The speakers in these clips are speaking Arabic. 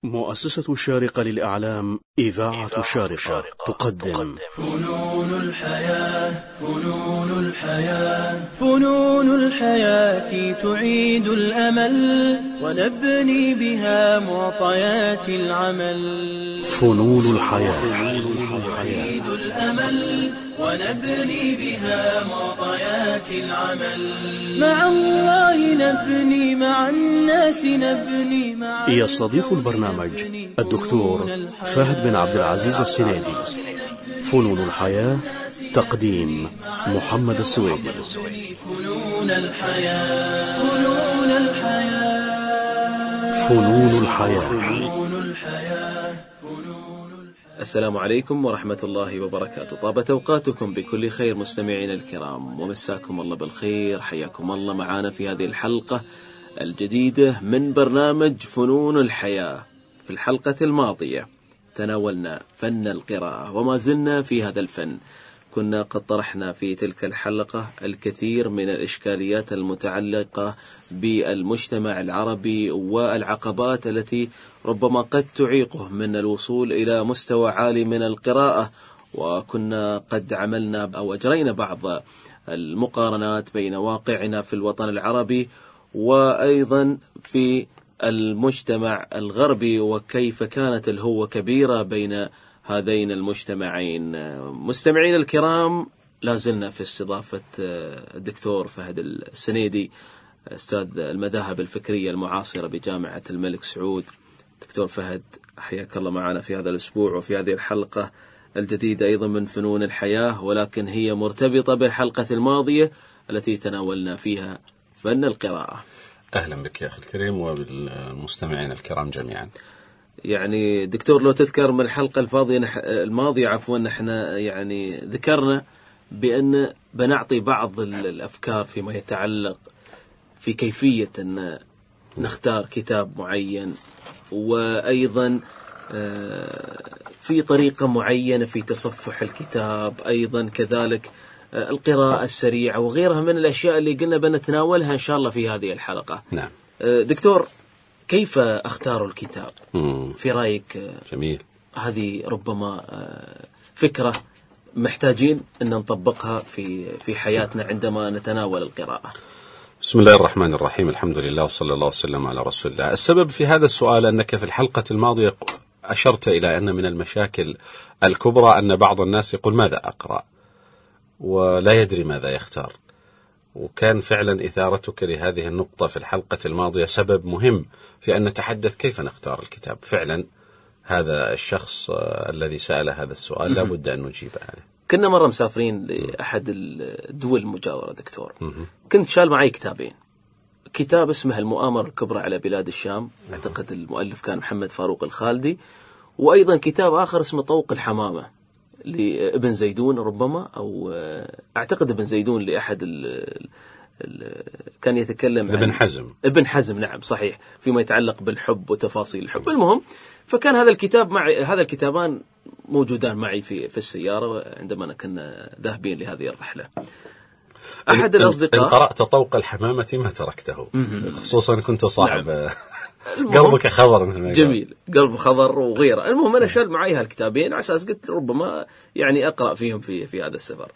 مؤسسة الشارقة للإعلام إذاعة الشارقة تقدم فنون الحياة. فنون الحياة. فنون الحياة تعيد الأمل ونبني بها معطيات العمل. فنون الحياة. تعيد الأمل ونبني بها معطيات العمل. مع الله نبني، مع الناس نبني، مع يستضيف البرنامج الدكتور فهد بن عبد العزيز السنيدي. فنون الحياة، تقديم محمد السويدي. فنون الحياة. فنون الحياة. فنون الحياة. فنون الحياة. السلام عليكم ورحمة الله وبركاته. طابت أوقاتكم بكل خير مستمعين الكرام، ومساكم الله بالخير. حياكم الله معنا في هذه الحلقة الجديدة من برنامج فنون الحياة. في الحلقة الماضية تناولنا فن القراءة، وما زلنا في هذا الفن. كنا قد طرحنا في تلك الحلقة الكثير من الإشكاليات المتعلقة بالمجتمع العربي والعقبات التي ربما قد تعيقه من الوصول إلى مستوى عالي من القراءة. وكنا قد عملنا أو أجرينا بعض المقارنات بين واقعنا في الوطن العربي وأيضا في المجتمع الغربي، وكيف كانت الهوة كبيرة بين هذين المجتمعين. مستمعين الكرام، لازلنا في استضافة الدكتور فهد السنيدي، أستاذ المذاهب الفكرية المعاصرة بجامعة الملك سعود. دكتور فهد، حياك الله معنا في هذا الأسبوع وفي هذه الحلقة الجديدة أيضا من فنون الحياة، ولكن هي مرتبطة بالحلقة الماضية التي تناولنا فيها فن القراءة. أهلا بك يا أخي الكريم وبالمستمعين الكرام جميعا. يعني دكتور، لو تذكر من الحلقة الماضية نحن يعني ذكرنا بأن بنعطي بعض الأفكار فيما يتعلق في كيفية أن نختار كتاب معين، وأيضا في طريقة معينة في تصفح الكتاب، أيضا كذلك القراءة السريعة وغيرها من الأشياء اللي قلنا بنتناولها إن شاء الله في هذه الحلقة. نعم. دكتور، كيف أختار الكتاب في رأيك؟ جميل. هذه ربما فكرة محتاجين أن نطبقها في حياتنا عندما نتناول القراءة. بسم الله الرحمن الرحيم، الحمد لله وصلى الله وسلم على رسول الله. السبب في هذا السؤال أنك في الحلقة الماضية أشرت إلى أن من المشاكل الكبرى أن بعض الناس يقول ماذا أقرأ ولا يدري ماذا يختار، وكان فعلا إثارتك لهذه النقطة في الحلقة الماضية سبب مهم في أن نتحدث كيف نختار الكتاب. فعلا هذا الشخص الذي سأل هذا السؤال لابد أن نجيب عليه. كنا مرة مسافرين لأحد الدول المجاورة دكتور، كنت شال معي كتابين، كتاب اسمه المؤامرة الكبرى على بلاد الشام، أعتقد المؤلف كان محمد فاروق الخالدي، وأيضا كتاب آخر اسمه طوق الحمامة لابن زيدون ربما، أو أعتقد ابن زيدون لأحد كان يتكلم عن ابن حزم. نعم صحيح، فيما يتعلق بالحب وتفاصيل الحب. المهم، فكان هذا الكتابان موجودان معي في السيارة عندما كنا ذاهبين لهذه الرحلة. أحد الأصدقاء، إن قرأت طوق الحمامة ما تركته، خصوصا كنت صاحب. نعم. قلبك خضر. جميل، قلب خضر وغيره. المهم أنا شال معي هالكتابين على أساس قلت ربما يعني أقرأ فيهم في هذا السفر.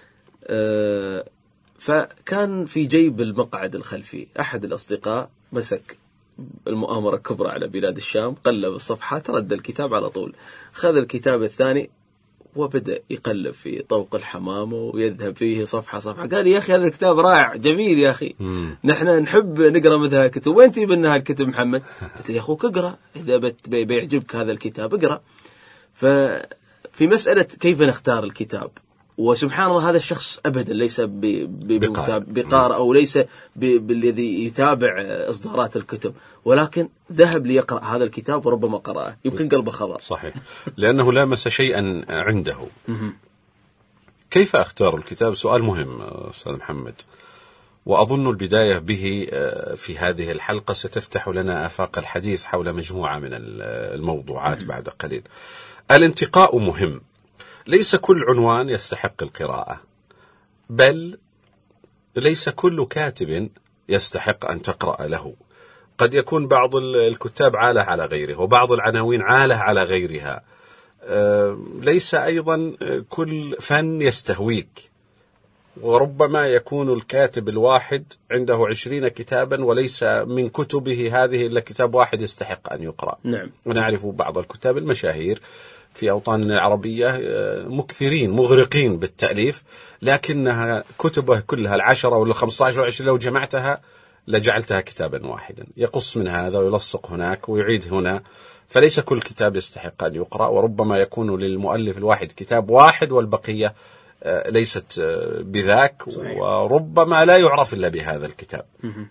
فكان في جيب المقعد الخلفي أحد الأصدقاء مسك المؤامرة الكبرى على بلاد الشام، قلب الصفحات، رد الكتاب على طول، خذ الكتاب الثاني وبدأ يقلب في طوق الحمامة ويذهب فيه صفحة صفحة. قال لي يا أخي هذا الكتاب رائع جميل يا أخي، نحن نحب نقرأ مثل هالكتب، وين تجيب لنا هالكتب محمد؟ قلت يا أخوك اقرأ، إذا بيعجبك هذا الكتاب اقرأ. ففي مسألة كيف نختار الكتاب، وسبحان الله هذا الشخص أبدا ليس بقارئ أو ليس بالذي يتابع إصدارات الكتب، ولكن ذهب ليقرأ هذا الكتاب وربما قرأه، يمكن قلبه خضر. صحيح، لأنه لامس شيئا عنده. كيف أختار الكتاب؟ سؤال مهم أستاذ محمد، وأظن البداية به في هذه الحلقة ستفتح لنا آفاق الحديث حول مجموعة من الموضوعات بعد قليل. الانتقاء مهم، ليس كل عنوان يستحق القراءة، بل ليس كل كاتب يستحق أن تقرأ له. قد يكون بعض الكتاب عاله على غيره، وبعض العناوين عاله على غيرها. ليس أيضا كل فن يستهويك، وربما يكون الكاتب الواحد عنده 20 كتابا وليس من كتبه هذه إلا كتاب واحد يستحق أن يقرأ. نعم. ونعرف بعض الكتاب المشاهير في أوطاننا العربية مكثرين مغرقين بالتأليف، لكنها كتبه كلها 10 ولا 15 و20 لو جمعتها لجعلتها كتابا واحدا، يقص من هذا ويلصق هناك ويعيد هنا، فليس كل كتاب يستحق أن يقرأ، وربما يكون للمؤلف الواحد كتاب واحد والبقية ليست بذاك. صحيح. وربما لا يعرف إلا بهذا الكتاب.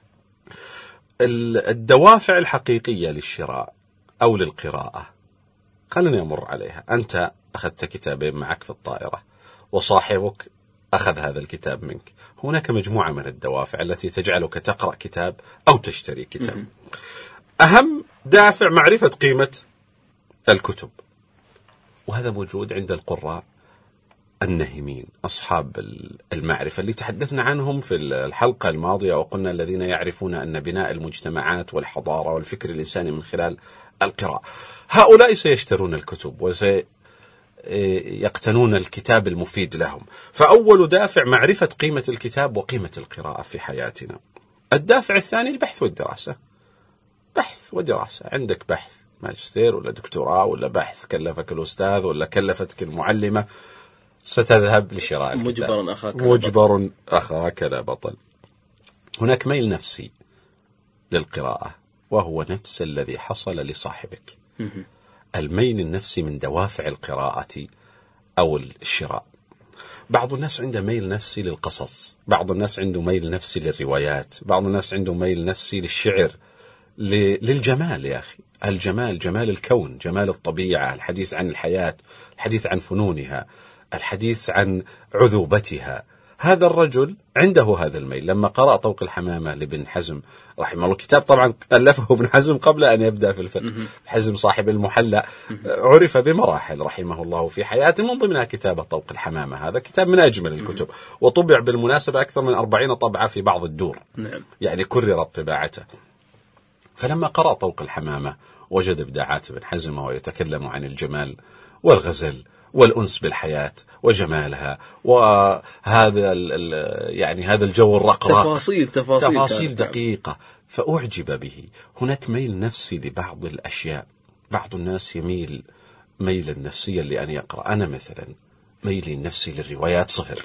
الدوافع الحقيقية للشراء أو للقراءة خليني أمر عليها. أنت أخذت كتابين معك في الطائرة وصاحبك أخذ هذا الكتاب منك، هناك مجموعة من الدوافع التي تجعلك تقرأ كتاب أو تشتري كتاب. أهم دافع معرفة قيمة الكتب، وهذا موجود عند القراء النهمين أصحاب المعرفة اللي تحدثنا عنهم في الحلقة الماضية، وقلنا الذين يعرفون أن بناء المجتمعات والحضارة والفكر الإنساني من خلال القراءة. هؤلاء سيشترون الكتب وسيقتنون الكتاب المفيد لهم. فأول دافع معرفة قيمة الكتاب وقيمة القراءة في حياتنا. الدافع الثاني البحث والدراسة. بحث ودراسة، عندك بحث ماجستير ولا دكتوراه ولا بحث كلفك الأستاذ ولا كلفتك المعلمة، ستذهب لشراء الكتاب. مجبر أخاك لا بطل. هناك ميل نفسي للقراءة وهو نفس الذي حصل لصاحبك. الميل النفسي من دوافع القراءة أو الشراء. بعض الناس عنده ميل نفسي للقصص، بعض الناس عنده ميل نفسي للروايات، بعض الناس عنده ميل نفسي للشعر، للجمال. يا أخي الجمال، جمال الكون، جمال الطبيعة، الحديث عن الحياة، الحديث عن فنونها، الحديث عن عذوبتها. هذا الرجل عنده هذا الميل. لما قرأ طوق الحمامة لابن حزم رحمه الله، كتاب طبعا ألفه ابن حزم قبل أن يبدأ في الفقه، حزم صاحب المحلى عرف بمراحل رحمه الله في حياته، من ضمنها كتاب طوق الحمامة. هذا كتاب من أجمل الكتب، وطبع بالمناسبة أكثر من 40 طبعة في بعض الدور. يعني كررت طباعته. فلما قرأ طوق الحمامة وجد إبداعات ابن حزم وهو يتكلم عن الجمال والغزل والأنس بالحياة وجمالها، وهذا يعني هذا الجو الرقراق، تفاصيل دقيقة، فأعجب به. هناك ميل نفسي لبعض الأشياء. بعض الناس يميل ميلا نفسيا لأن يقرأ. أنا مثلا ميلي النفسي للروايات صفر.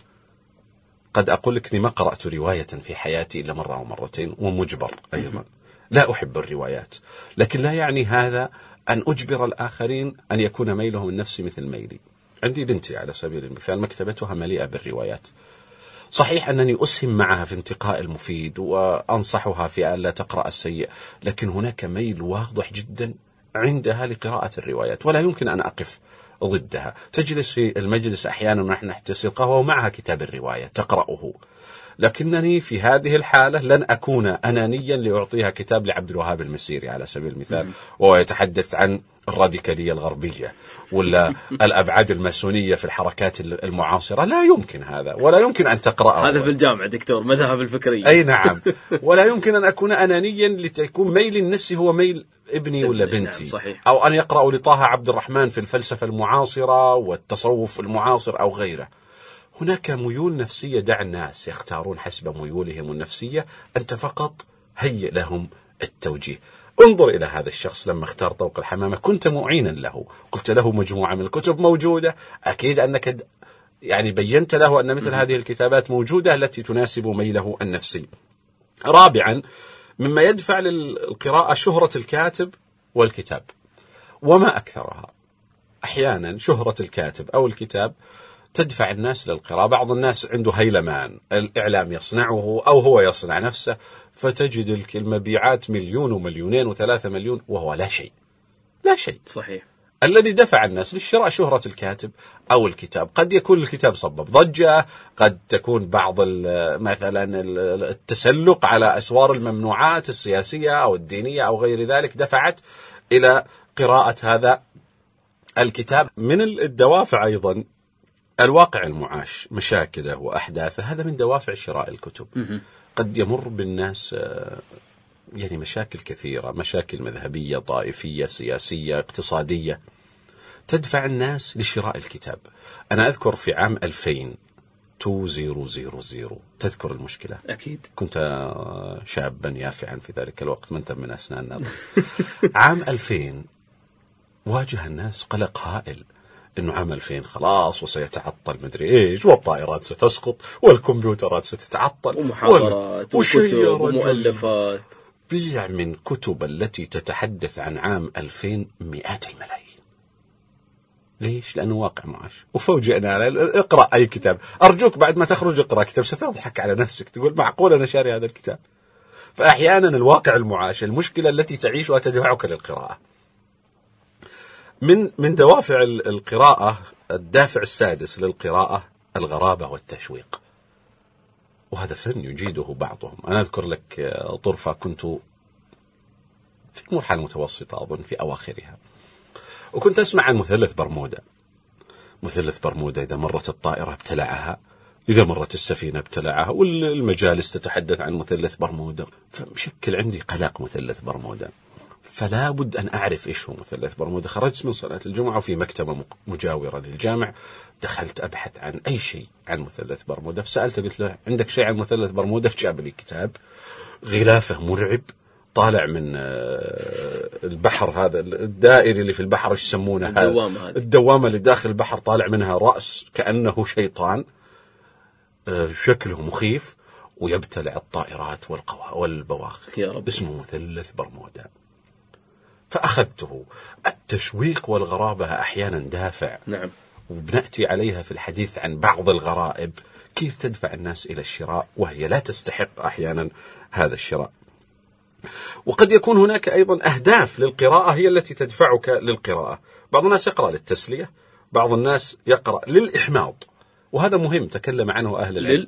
قد أقول لك ما قرأت رواية في حياتي إلا مرة أو مرتين، ومجبر أيضا. لا أحب الروايات، لكن لا يعني هذا أن أجبر الآخرين أن يكون ميلهم النفسي مثل ميلي. عندي بنتي على سبيل المثال مكتبتها مليئة بالروايات. صحيح أنني أسهم معها في انتقاء المفيد وأنصحها في أن لا تقرأ السيء، لكن هناك ميل واضح جدا عندها لقراءة الروايات، ولا يمكن أن أقف ضدها. تجلس في المجلس أحيانا ونحن نحتسي القهوة ومعها كتاب الرواية تقرأه، لكنني في هذه الحالة لن أكون أنانيا لأعطيها كتاب لعبد الوهاب المسيري على سبيل المثال، وهو يتحدث عن الراديكالية الغربية ولا الأبعاد الماسونية في الحركات المعاصرة. لا يمكن هذا، ولا يمكن أن تقرأه. هذا في الجامعة دكتور، مذهب الفكرية. أي نعم. ولا يمكن أن أكون أنانيا لتكون ميل النفسي هو ميل ابني ولا بنتي. نعم صحيح. أو أن يقرأوا لطه عبد الرحمن في الفلسفة المعاصرة والتصوف المعاصر أو غيره. هناك ميول نفسية، دع الناس يختارون حسب ميولهم النفسية، أنت فقط هيئ لهم التوجيه. انظر إلى هذا الشخص لما اختار طوق الحمامة، كنت معينا له، قلت له مجموعة من الكتب موجودة، أكيد أنك يعني بينت له أن مثل هذه الكتابات موجودة التي تناسب ميله النفسي. رابعا، مما يدفع للقراءة شهرة الكاتب والكتاب، وما أكثرها. أحيانا شهرة الكاتب أو الكتاب تدفع الناس للقراءة. بعض الناس عنده هيلمان، الإعلام يصنعه أو هو يصنع نفسه، فتجد المبيعات 1,000,000 و2,000,000 و3 مليون وهو لا شيء. لا شيء. صحيح. الذي دفع الناس للشراء شهرة الكاتب أو الكتاب. قد يكون الكتاب سبب ضجة، قد تكون بعض مثلا التسلق على أسوار الممنوعات السياسية أو الدينية أو غير ذلك دفعت إلى قراءة هذا الكتاب. من الدوافع أيضا الواقع المعاش، مشاكله وأحداثه، هذا من دوافع شراء الكتب. قد يمر بالناس يعني مشاكل كثيرة، مشاكل مذهبية، طائفية، سياسية، اقتصادية، تدفع الناس لشراء الكتاب. أنا أذكر في عام 2000 تذكر المشكلة؟ أكيد. كنت شابا يافعا في ذلك الوقت، من تم من أسناننا. عام 2000 واجه الناس قلق هائل، إنه عام 2000 خلاص وسيتعطل مدري إيش، والطائرات ستسقط والكمبيوترات ستتعطل ومحاضرات وكتب ومؤلفات. بيع من كتب التي تتحدث عن عام 2000 مئات الملايين. ليش؟ لأنه واقع معاش. وفوجئنا على اقرأ أي كتاب، أرجوك بعد ما تخرج اقرأ كتاب، ستضحك على نفسك، تقول معقول أنا شاري هذا الكتاب. فأحيانا الواقع المعاش، المشكلة التي تعيشها تدفعك للقراءة. من دوافع القراءة، الدافع السادس للقراءة الغرابة والتشويق، وهذا فن يجيده بعضهم. أنا أذكر لك طرفة، كنت في المرحلة المتوسطة أظن في أواخرها، وكنت أسمع عن مثلث برمودا. مثلث برمودا إذا مرت الطائرة ابتلعها، إذا مرت السفينة ابتلعها، والمجالس تتحدث عن مثلث برمودا. فمشكل عندي قلق مثلث برمودا، فلا بد أن أعرف إيش هو مثلث برمودا. خرجت من صلاة الجمعة وفي مكتبة مجاورة للجامع دخلت أبحث عن أي شيء عن مثلث برمودا، فسألته قلت له عندك شيء عن مثلث برمودا؟ فجاب لي كتاب غلافه مرعب، طالع من البحر، هذا الدائري اللي في البحر ايش يسمونه؟ الدوامة اللي داخل البحر، طالع منها رأس كأنه شيطان، شكله مخيف ويبتلع الطائرات والبواخر. يا رب. اسمه مثلث برمودا. فأخذته. التشويق والغرابة أحيانا دافع. نعم. وبنأتي عليها في الحديث عن بعض الغرائب كيف تدفع الناس إلى الشراء وهي لا تستحق أحيانا هذا الشراء. وقد يكون هناك أيضا أهداف للقراءة هي التي تدفعك للقراءة. بعض الناس يقرأ للتسلية، بعض الناس يقرأ للإحماض، وهذا مهم تكلم عنه أهل العلم.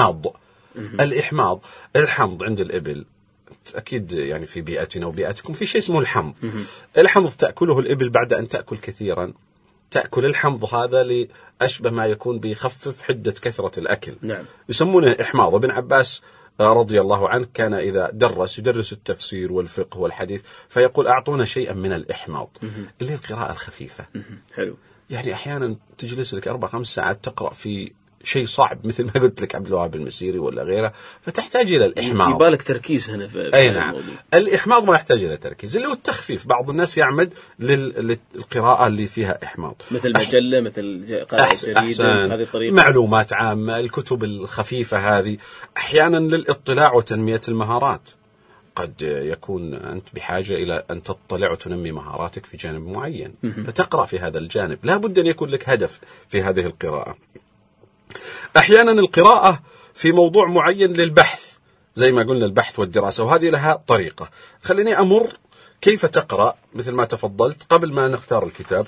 الإحماض، الحمض عند الإبل، أكيد يعني في بيئتنا وبيئتكم في شيء اسمه الحمض. الحمض تأكله الإبل بعد أن تأكل كثيرا، تأكل الحمض هذا لأشبه ما يكون بيخفف حدة كثرة الأكل. نعم. يسمونه إحماض. ابن عباس رضي الله عنه كان إذا يدرس التفسير والفقه والحديث فيقول أعطونا شيئا من الإحماض اللي هي القراءة الخفيفة. حلو. يعني أحيانا تجلس لك 4-5 ساعات تقرأ في شيء صعب مثل ما قلت لك عبد الوهاب المسيري ولا غيره، فتحتاج إلى الإحماض. يبالك تركيز هنا في أي نعم. الإحماض ما يحتاج إلى تركيز، اللي هو التخفيف. بعض الناس يعمد للقراءة اللي فيها إحماض، مثل مجلة، مثل قراءة جريدة، هذه الطريقة. معلومات عامة، الكتب الخفيفة هذه. أحيانا للإطلاع وتنمية المهارات، قد يكون أنت بحاجة إلى أن تطلع وتنمي مهاراتك في جانب معين، فتقرأ في هذا الجانب. لا بد أن يكون لك هدف في هذه القراءة. أحيانا القراءة في موضوع معين للبحث، زي ما قلنا البحث والدراسة، وهذه لها طريقة. خليني أمر كيف تقرأ مثل ما تفضلت قبل ما نختار الكتاب.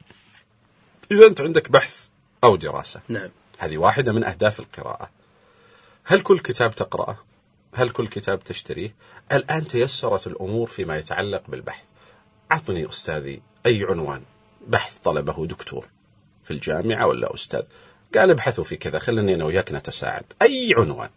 إذا أنت عندك بحث أو دراسة، نعم، هذه واحدة من أهداف القراءة. هل كل كتاب تقرأه؟ هل كل كتاب تشتريه؟ الآن تيسرت الأمور فيما يتعلق بالبحث. أعطني أستاذي أي عنوان بحث طلبه دكتور في الجامعة ولا أستاذ، قال ابحثوا في كذا، خلني أنا وياك نتساعد. أي عنوان.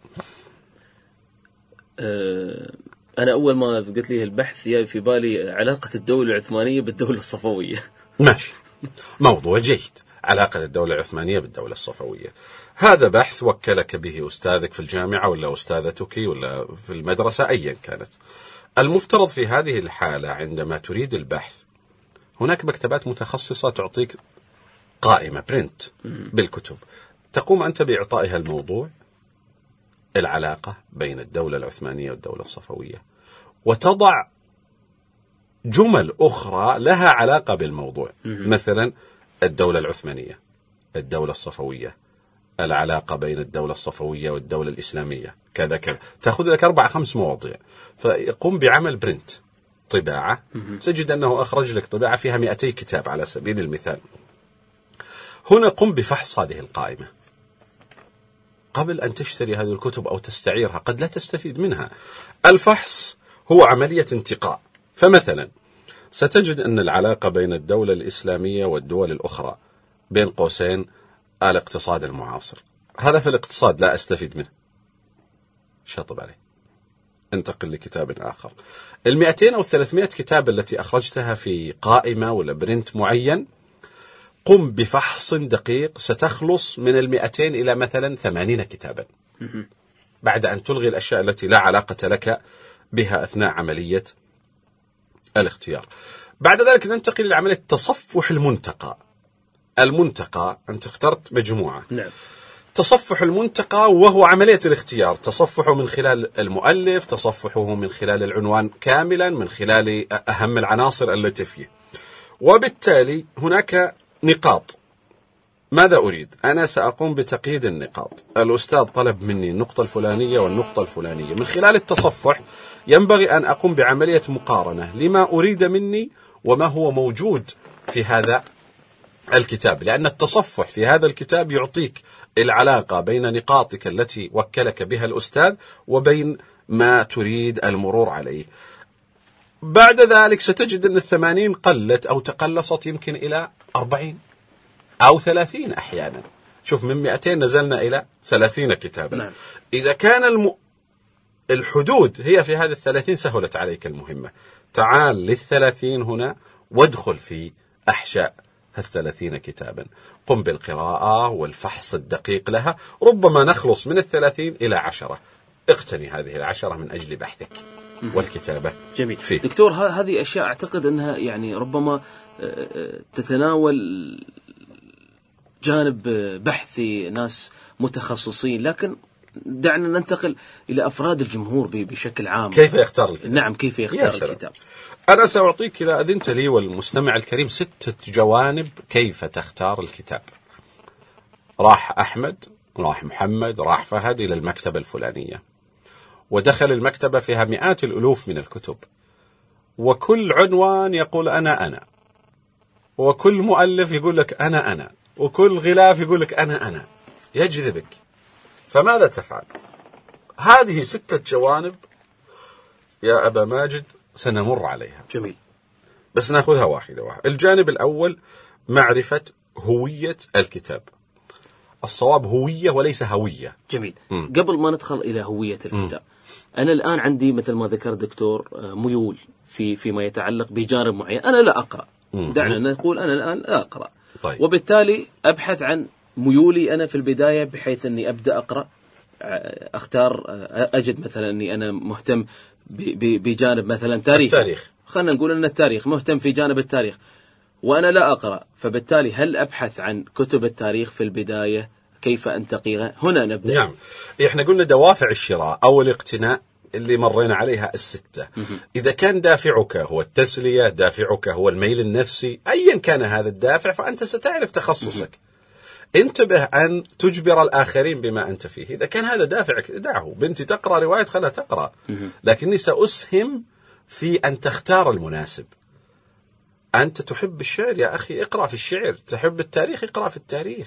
أنا أول ما قلت لي البحث يا في بالي علاقة الدولة العثمانية بالدولة الصفوية. ماشي، موضوع جيد. علاقة الدولة العثمانية بالدولة الصفوية، هذا بحث وكلك به أستاذك في الجامعة ولا أستاذتك ولا في المدرسة أيا كانت. المفترض في هذه الحالة عندما تريد البحث هناك مكتبات متخصصة تعطيك قائمة برنت بالكتب، تقوم أنت بإعطائها الموضوع، العلاقة بين الدولة العثمانية والدولة الصفوية، وتضع جمل أخرى لها علاقة بالموضوع. مثلا الدولة العثمانية، الدولة الصفوية، العلاقة بين الدولة الصفوية والدولة الإسلامية، كذا كذا. تأخذ لك 4-5 مواضيع، فيقوم بعمل برنت، طباعة. تجد أنه أخرج لك طباعة فيها 200 كتاب على سبيل المثال. هنا قم بفحص هذه القائمة قبل أن تشتري هذه الكتب أو تستعيرها، قد لا تستفيد منها. الفحص هو عملية انتقاء. فمثلا ستجد أن العلاقة بين الدولة الإسلامية والدول الأخرى بين قوسين الاقتصاد المعاصر، هذا في الاقتصاد لا أستفيد منه، شاطب عليه. انتقل لكتاب آخر. 200 أو 300 كتاب التي أخرجتها في قائمة ولا برنت معين، قم بفحص دقيق، ستخلص من 200 إلى مثلا 80 كتابا بعد أن تلغي الأشياء التي لا علاقة لك بها أثناء عملية الاختيار. بعد ذلك ننتقل إلى عملية تصفح المنتقى. المنتقى أنت اخترت مجموعة، نعم. تصفح المنتقى وهو عملية الاختيار، تصفحه من خلال المؤلف، تصفحه من خلال العنوان كاملا، من خلال أهم العناصر التي فيه. وبالتالي هناك نقاط. ماذا أريد؟ أنا سأقوم بتقييد النقاط. الأستاذ طلب مني النقطة الفلانية والنقطة الفلانية. من خلال التصفح ينبغي أن أقوم بعملية مقارنة لما أريد مني وما هو موجود في هذا الكتاب، لأن التصفح في هذا الكتاب يعطيك العلاقة بين نقاطك التي وكلك بها الأستاذ وبين ما تريد المرور عليه. بعد ذلك ستجد أن 80 قلت أو تقلصت يمكن إلى 40 أو 30 أحيانا. شوف، من 200 نزلنا إلى 30 كتابا. نعم. إذا كان الحدود هي في هذه 30 سهلت عليك المهمة. تعال لل30 هنا وادخل في أحشاء 30 كتابا، قم بالقراءة والفحص الدقيق لها. ربما نخلص من 30 إلى 10. اقتني هذه 10 من أجل بحثك والكتابة. جميل فيه. دكتور، هذه أشياء أعتقد أنها يعني ربما تتناول جانب بحثي ناس متخصصين، لكن دعنا ننتقل إلى أفراد الجمهور بشكل عام. كيف يختار الكتاب؟ نعم، كيف يختار الكتاب؟ أنا سأعطيك إذا أذنت لي والمستمع الكريم 6 جوانب كيف تختار الكتاب. راح أحمد، راح محمد، راح فهد إلى المكتبة الفلانية، ودخل المكتبة فيها مئات الألوف من الكتب، وكل عنوان يقول أنا، وكل مؤلف يقول لك أنا، وكل غلاف يقول لك أنا، يجذبك. فماذا تفعل؟ هذه 6 جوانب يا أبا ماجد سنمر عليها. جميل. بس نأخذها واحدة واحدة. الجانب الأول معرفة هوية الكتاب. الصواب هوية وليس هوية. جميل. قبل ما ندخل إلى هوية الكتاب، أنا الآن عندي مثل ما ذكر دكتور ميول فيما يتعلق بجانب معين. أنا لا أقرأ. دعنا نقول أنا الآن لا أقرأ. طيب. وبالتالي أبحث عن ميولي أنا في البداية، بحيث أني أبدأ أقرأ، أختار، أجد مثلا أني أنا مهتم بجانب مثلا تاريخ. خلنا نقول أن التاريخ، مهتم في جانب التاريخ وأنا لا أقرأ، فبالتالي هل أبحث عن كتب التاريخ في البداية؟ كيف أنتقيها؟ هنا نبدأ. نعم. إحنا قلنا دوافع الشراء أو الاقتناء اللي مرينا عليها 6. إذا كان دافعك هو التسلية، دافعك هو الميل النفسي، أيا كان هذا الدافع فأنت ستعرف تخصصك. انتبه أن تجبر الآخرين بما أنت فيه. إذا كان هذا دافعك دعه. بنتي تقرأ رواية، خلها تقرأ، لكني سأسهم في أن تختار المناسب. أنت تحب الشعر يا أخي، اقرأ في الشعر. تحب التاريخ، اقرأ في التاريخ،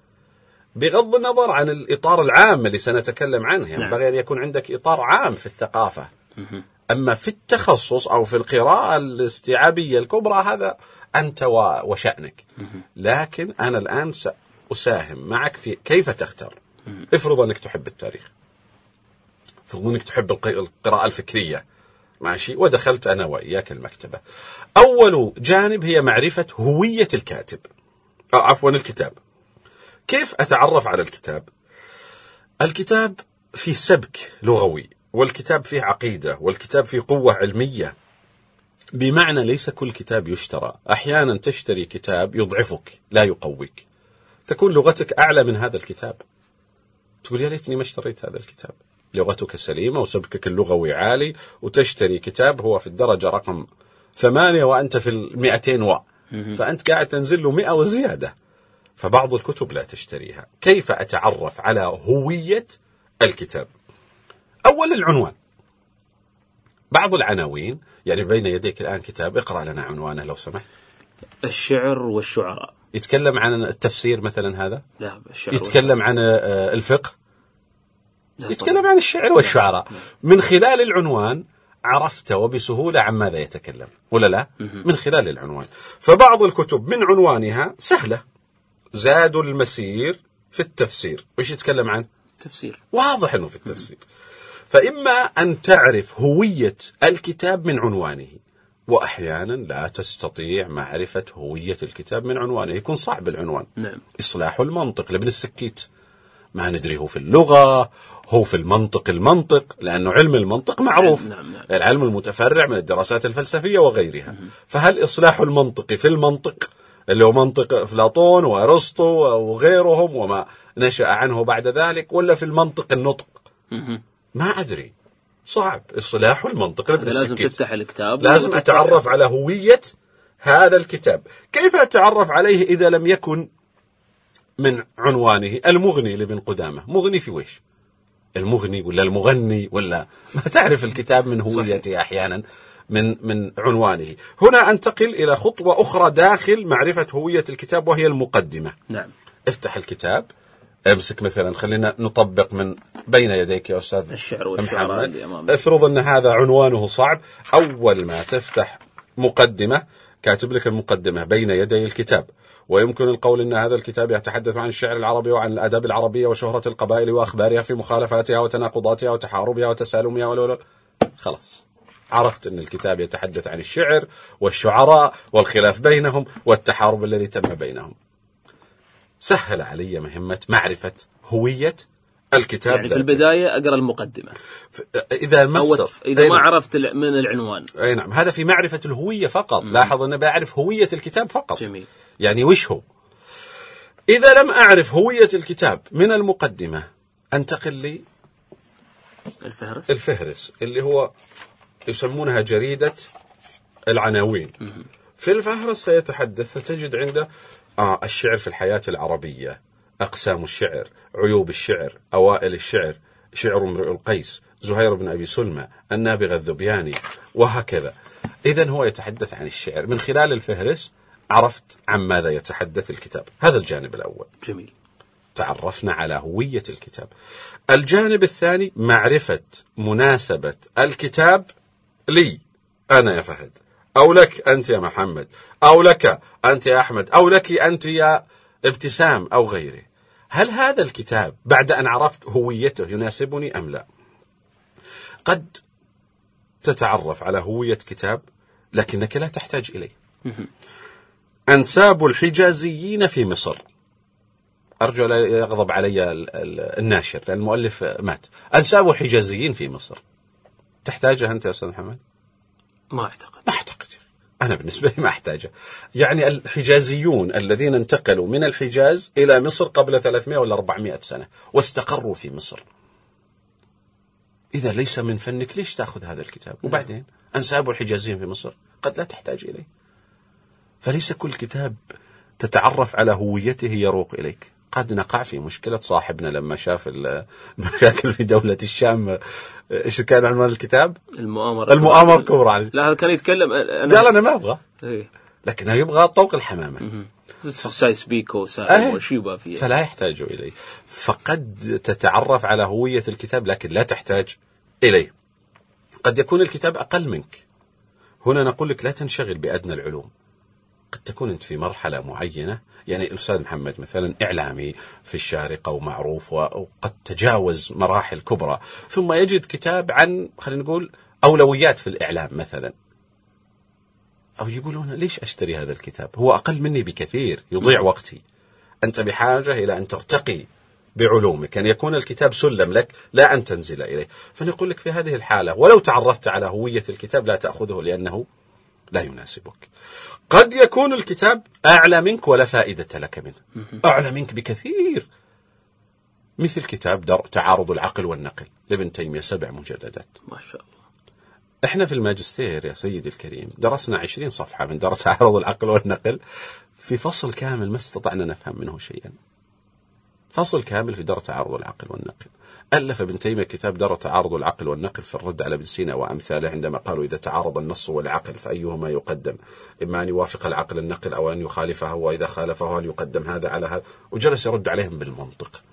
بغض النظر عن الإطار العام اللي سنتكلم عنه. ينبغي أن يكون عندك إطار عام في الثقافة. أما في التخصص أو في القراءة الاستيعابية الكبرى هذا أنت وشأنك. لكن أنا الآن سأساهم معك في كيف تختار. افرض أنك تحب التاريخ، افرض أنك تحب القراءة الفكرية، ماشي، ودخلت أنا وإياك المكتبة. أول جانب هي معرفة هوية الكاتب، الكتاب. كيف أتعرف على الكتاب؟ الكتاب فيه سبك لغوي، والكتاب فيه عقيدة، والكتاب فيه قوة علمية. بمعنى ليس كل كتاب يشترى. أحيانا تشتري كتاب يضعفك لا يقويك، تكون لغتك أعلى من هذا الكتاب، تقول يا ليتني ما اشتريت هذا الكتاب. لغتك سليمة وسبكك اللغوي عالي، وتشتري كتاب هو في الدرجة رقم 8 وأنت في 200 فأنت قاعد تنزل له 100 وزيادة. فبعض الكتب لا تشتريها. كيف أتعرف على هوية الكتاب؟ أول العنوان. بعض العناوين، يعني بين يديك الآن كتاب، اقرأ لنا عنوانه لو سمحت. الشعر والشعراء. يتكلم عن التفسير مثلا هذا؟ لا، الشعر. يتكلم عن الفقه؟ يتكلم عن الشعر والشعراء. من خلال العنوان عرفت وبسهولة عن ماذا يتكلم، ولا لا؟ من خلال العنوان. فبعض الكتب من عنوانها سهلة. زاد المسير في التفسير، وش يتكلم عن؟ تفسير. واضح أنه في التفسير. فإما أن تعرف هوية الكتاب من عنوانه، وأحيانا لا تستطيع معرفة هوية الكتاب من عنوانه، يكون صعب العنوان. نعم. إصلاح المنطق لابن السكيت، ما ندري هو في اللغة، هو في المنطق لأنه علم المنطق معروف. نعم. العلم المتفرع من الدراسات الفلسفية وغيرها. فهل إصلاح المنطق في المنطق اللي هو منطق أفلاطون وأرسطو وغيرهم وما نشأ عنه بعد ذلك، ولا في المنطق النطق؟ ما أدري، صعب إصلاح المنطق لابن السكيت. لازم تفتح الكتاب، لازم أتعرف على هوية هذا الكتاب. كيف أتعرف عليه إذا لم يكن من عنوانه؟ المغني لابن قدامة، مغني في ويش؟ المغني ولا المغني ولا ما تعرف الكتاب من هويته أحيانا من عنوانه. هنا أنتقل إلى خطوة أخرى داخل معرفة هوية الكتاب، وهي المقدمة. نعم. افتح الكتاب، امسك مثلا، خلينا نطبق من بين يديك يا أستاذ الشعر والشعراء اللي أمامك. افرض أن هذا عنوانه صعب. أول ما تفتح مقدمة، كاتب لك المقدمة بين يدي الكتاب، ويمكن القول أن هذا الكتاب يتحدث عن الشعر العربي وعن الأداب العربية وشهرة القبائل وأخبارها في مخالفاتها وتناقضاتها وتحاربها وتسالمها خلاص، عرفت أن الكتاب يتحدث عن الشعر والشعراء والخلاف بينهم والتحارب الذي تم بينهم. سهل علي مهمة معرفة هوية الكتاب. يعني في البداية أقرأ المقدمة إذا ما عرفت من العنوان. أي نعم، هذا في معرفة الهوية فقط. لاحظ أن بعرف هوية الكتاب فقط. جميل. يعني وش هو؟ إذا لم أعرف هوية الكتاب من المقدمة، أنتقل لي الفهرس اللي هو يسمونها جريدة العناوين. في الفهرس سيتحدث، فتجد عنده الشعر في الحياة العربية، أقسام الشعر، عيوب الشعر، أوائل الشعر، شعر امرئ القيس، زهير بن أبي سلمى، النابغة الذبياني، وهكذا. إذن هو يتحدث عن الشعر. من خلال الفهرس عرفت عن ماذا يتحدث الكتاب. هذا الجانب الأول. جميل. تعرفنا على هوية الكتاب. الجانب الثاني معرفة مناسبة الكتاب لي أنا يا فهد، أو لك أنت يا محمد، أو لك أنت يا أحمد، أو لك أنت يا ابتسام أو غيره. هل هذا الكتاب بعد أن عرفت هويته يناسبني أم لا؟ قد تتعرف على هوية كتاب لكنك لا تحتاج إليه. أنساب الحجازيين في مصر، أرجو لا يغضب علي الناشر لأن المؤلف مات. أنساب الحجازيين في مصر تحتاجها أنت يا أستاذ محمد؟ ما أعتقد. أنا بالنسبة لي ما أحتاجه. يعني الحجازيون الذين انتقلوا من الحجاز إلى مصر قبل 300 ولا 400 سنة واستقروا في مصر، إذا ليس من فنك ليش تأخذ هذا الكتاب؟ وبعدين أنساب الحجازيين في مصر قد لا تحتاج إليه. فليس كل كتاب تتعرف على هويته يروق إليك. قد نقع في مشكلة صاحبنا لما شاف المشاكل في دولة الشام. إيش كان عنوان الكتاب؟ المؤامرة الكبرى. لا هذا كان يتكلم قال أنا ما أبغى، لكنه يبغى طوق الحمامة. سايس بيكو سائل وشيبا فيه، فلا يحتاج إليه. فقد تتعرف على هوية الكتاب لكن لا تحتاج إليه. قد يكون الكتاب أقل منك. هنا نقول لك لا تنشغل بأدنى العلوم. قد تكون أنت في مرحلة معينة، يعني الأستاذ محمد مثلا إعلامي في الشارقة ومعروف وقد تجاوز مراحل كبرى، ثم يجد كتاب عن خلينا نقول أولويات في الإعلام مثلا، أو يقولون ليش أشتري هذا الكتاب؟ هو أقل مني بكثير، يضيع وقتي. أنت بحاجة إلى أن ترتقي بعلومك، أن يكون الكتاب سلم لك لا أن تنزل إليه. فنقول لك في هذه الحالة ولو تعرفت على هوية الكتاب لا تأخذه لأنه لا يناسبك. قد يكون الكتاب أعلى منك ولا فائدة لك منه، أعلى منك بكثير، مثل كتاب تعارض العقل والنقل لابن تيمية 7 مجلدات ما شاء الله. احنا في الماجستير يا سيدي الكريم درسنا 20 صفحة من درس تعارض العقل والنقل في فصل كامل ما استطعنا نفهم منه شيئا. فصل كامل في درس تعارض العقل والنقل. ألف ابن تيمية كتاب درس تعارض العقل والنقل في الرد على ابن سينا وأمثاله عندما قالوا إذا تعارض النص والعقل فأيهما يقدم، إما أن يوافق العقل النقل أو أن يخالفه، وإذا خالفه هل يقدم هذا على هذا، وجلس يرد عليهم بالمنطق.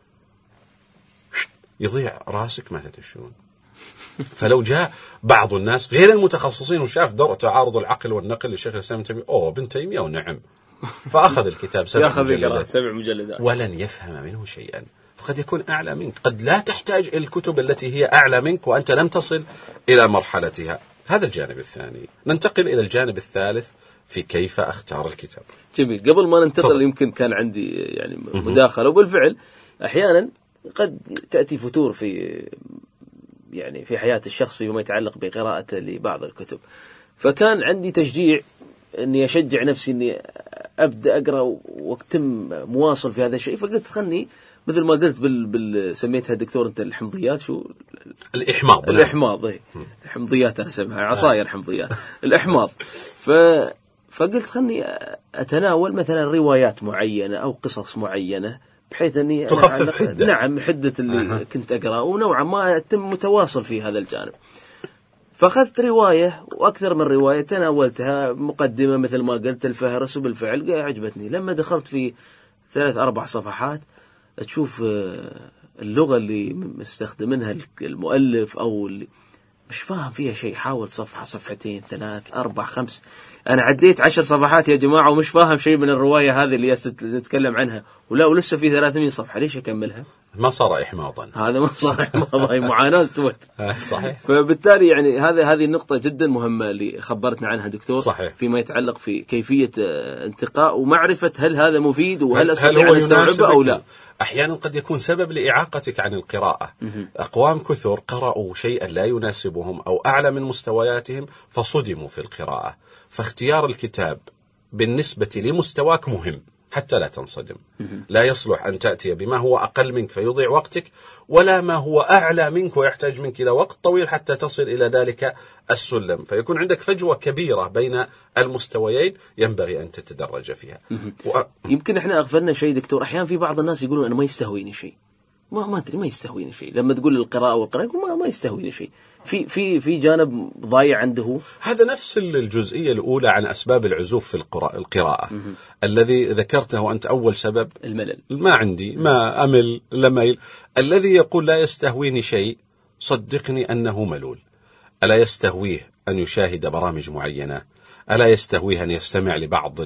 يضيع راسك ما تدري شلون. فلو جاء بعض الناس غير المتخصصين وشاف درس تعارض العقل والنقل للشيخ الإسلام ابن تيمية، ابن تيمية ونعم، فأخذ الكتاب 7 مجلدات مجلدات ولن يفهم منه شيئا. قد يكون أعلى منك، قد لا تحتاج إلى الكتب التي هي أعلى منك وأنت لم تصل إلى مرحلتها. هذا الجانب الثاني. ننتقل إلى الجانب الثالث في كيف أختار الكتاب. جميل. قبل ما ننتقل يمكن كان عندي يعني مداخلة، وبالفعل أحيانا قد تأتي فتور في حياة الشخص فيما يتعلق بقراءته لبعض الكتب، فكان عندي تشجيع أني أشجع نفسي أني أبدأ أقرأ وأتم مواصل في هذا الشيء. فقلت خلني مثل ما قلت سميتها دكتور أنت الحمضيات، شو الإحماض. الحمضيات أنا أسميها عصاير حمضيات الإحماض. فقلت خلني أتناول مثلا روايات معينة أو قصص معينة بحيث أني تخفف حدة. نعم، حدة اللي كنت أقرأ، ونوعا ما أتم متواصل في هذا الجانب. فأخذت رواية وأكثر من رواية تناولتها، مقدمة مثل ما قلت، الفهرس، وبالفعل عجبتني. لما دخلت في 3-4 صفحات تشوف اللغة اللي مستخدمينها المؤلف أو اللي مش فاهم فيها شيء. حاول صفحة، صفحتين، 3، 4، 5. أنا عديت 10 صفحات يا جماعة ومش فاهم شيء من الرواية هذه اللي نتكلم عنها، ولسه في 300 صفحة. ليش أكملها؟ ما صار إحماضا. هذا ما صار إحماضا، هي معاناة استوت. صحيح. فبالتالي يعني هذه النقطة جدا مهمة اللي خبرتنا عنها دكتور. صحيح. فيما يتعلق في كيفية انتقاء ومعرفة هل هذا مفيد وهل أستطيع أن أستوعبه أو لا. أحيانا قد يكون سبب لإعاقتك عن القراءة. أقوام كثر قرأوا شيئا لا يناسبهم أو أعلى من مستوياتهم فصدموا في القراءة. فاختيار الكتاب بالنسبة لمستواك مهم حتى لا تنصدم. لا يصلح أن تأتي بما هو أقل منك فيضيع وقتك، ولا ما هو أعلى منك ويحتاج منك إلى وقت طويل حتى تصل إلى ذلك السلم، فيكون عندك فجوة كبيرة بين المستويين ينبغي أن تتدرج فيها. يمكن إحنا أغفلنا شيء دكتور. أحيانا في بعض الناس يقولون أنا ما يستهويني شيء، ما أدري، ما يستهويني شيء. لما تقول القراءة والقراءة يقول ما يستهويني شيء. في جانب ضايع عنده. هذا نفس الجزئية الأولى عن أسباب العزوف في القراءة الذي ذكرته أنت. أول سبب الملل. ما عندي، ما أمل، لميل. الذي يقول لا يستهويني شيء صدقني أنه ملول. ألا يستهويه أن يشاهد برامج معينة؟ ألا يستهويه أن يستمع لبعض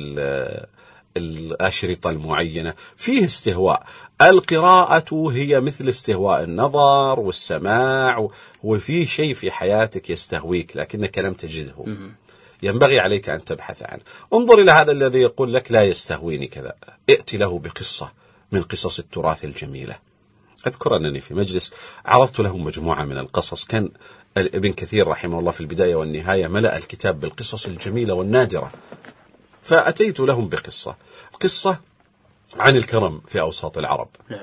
الأشرطة المعينة؟ فيه استهواء. القراءة هي مثل استهواء النظر والسماع، وفي شيء في حياتك يستهويك لكنك لم تجده، ينبغي عليك أن تبحث عنه. انظر إلى هذا الذي يقول لك لا يستهويني كذا، ائت له بقصة من قصص التراث الجميلة. أذكر أنني في مجلس عرضت له مجموعة من القصص. كان ابن كثير رحمه الله في البداية والنهاية ملأ الكتاب بالقصص الجميلة والنادرة، فأتيت لهم بقصة، قصة عن الكرم في أوساط العرب. نعم.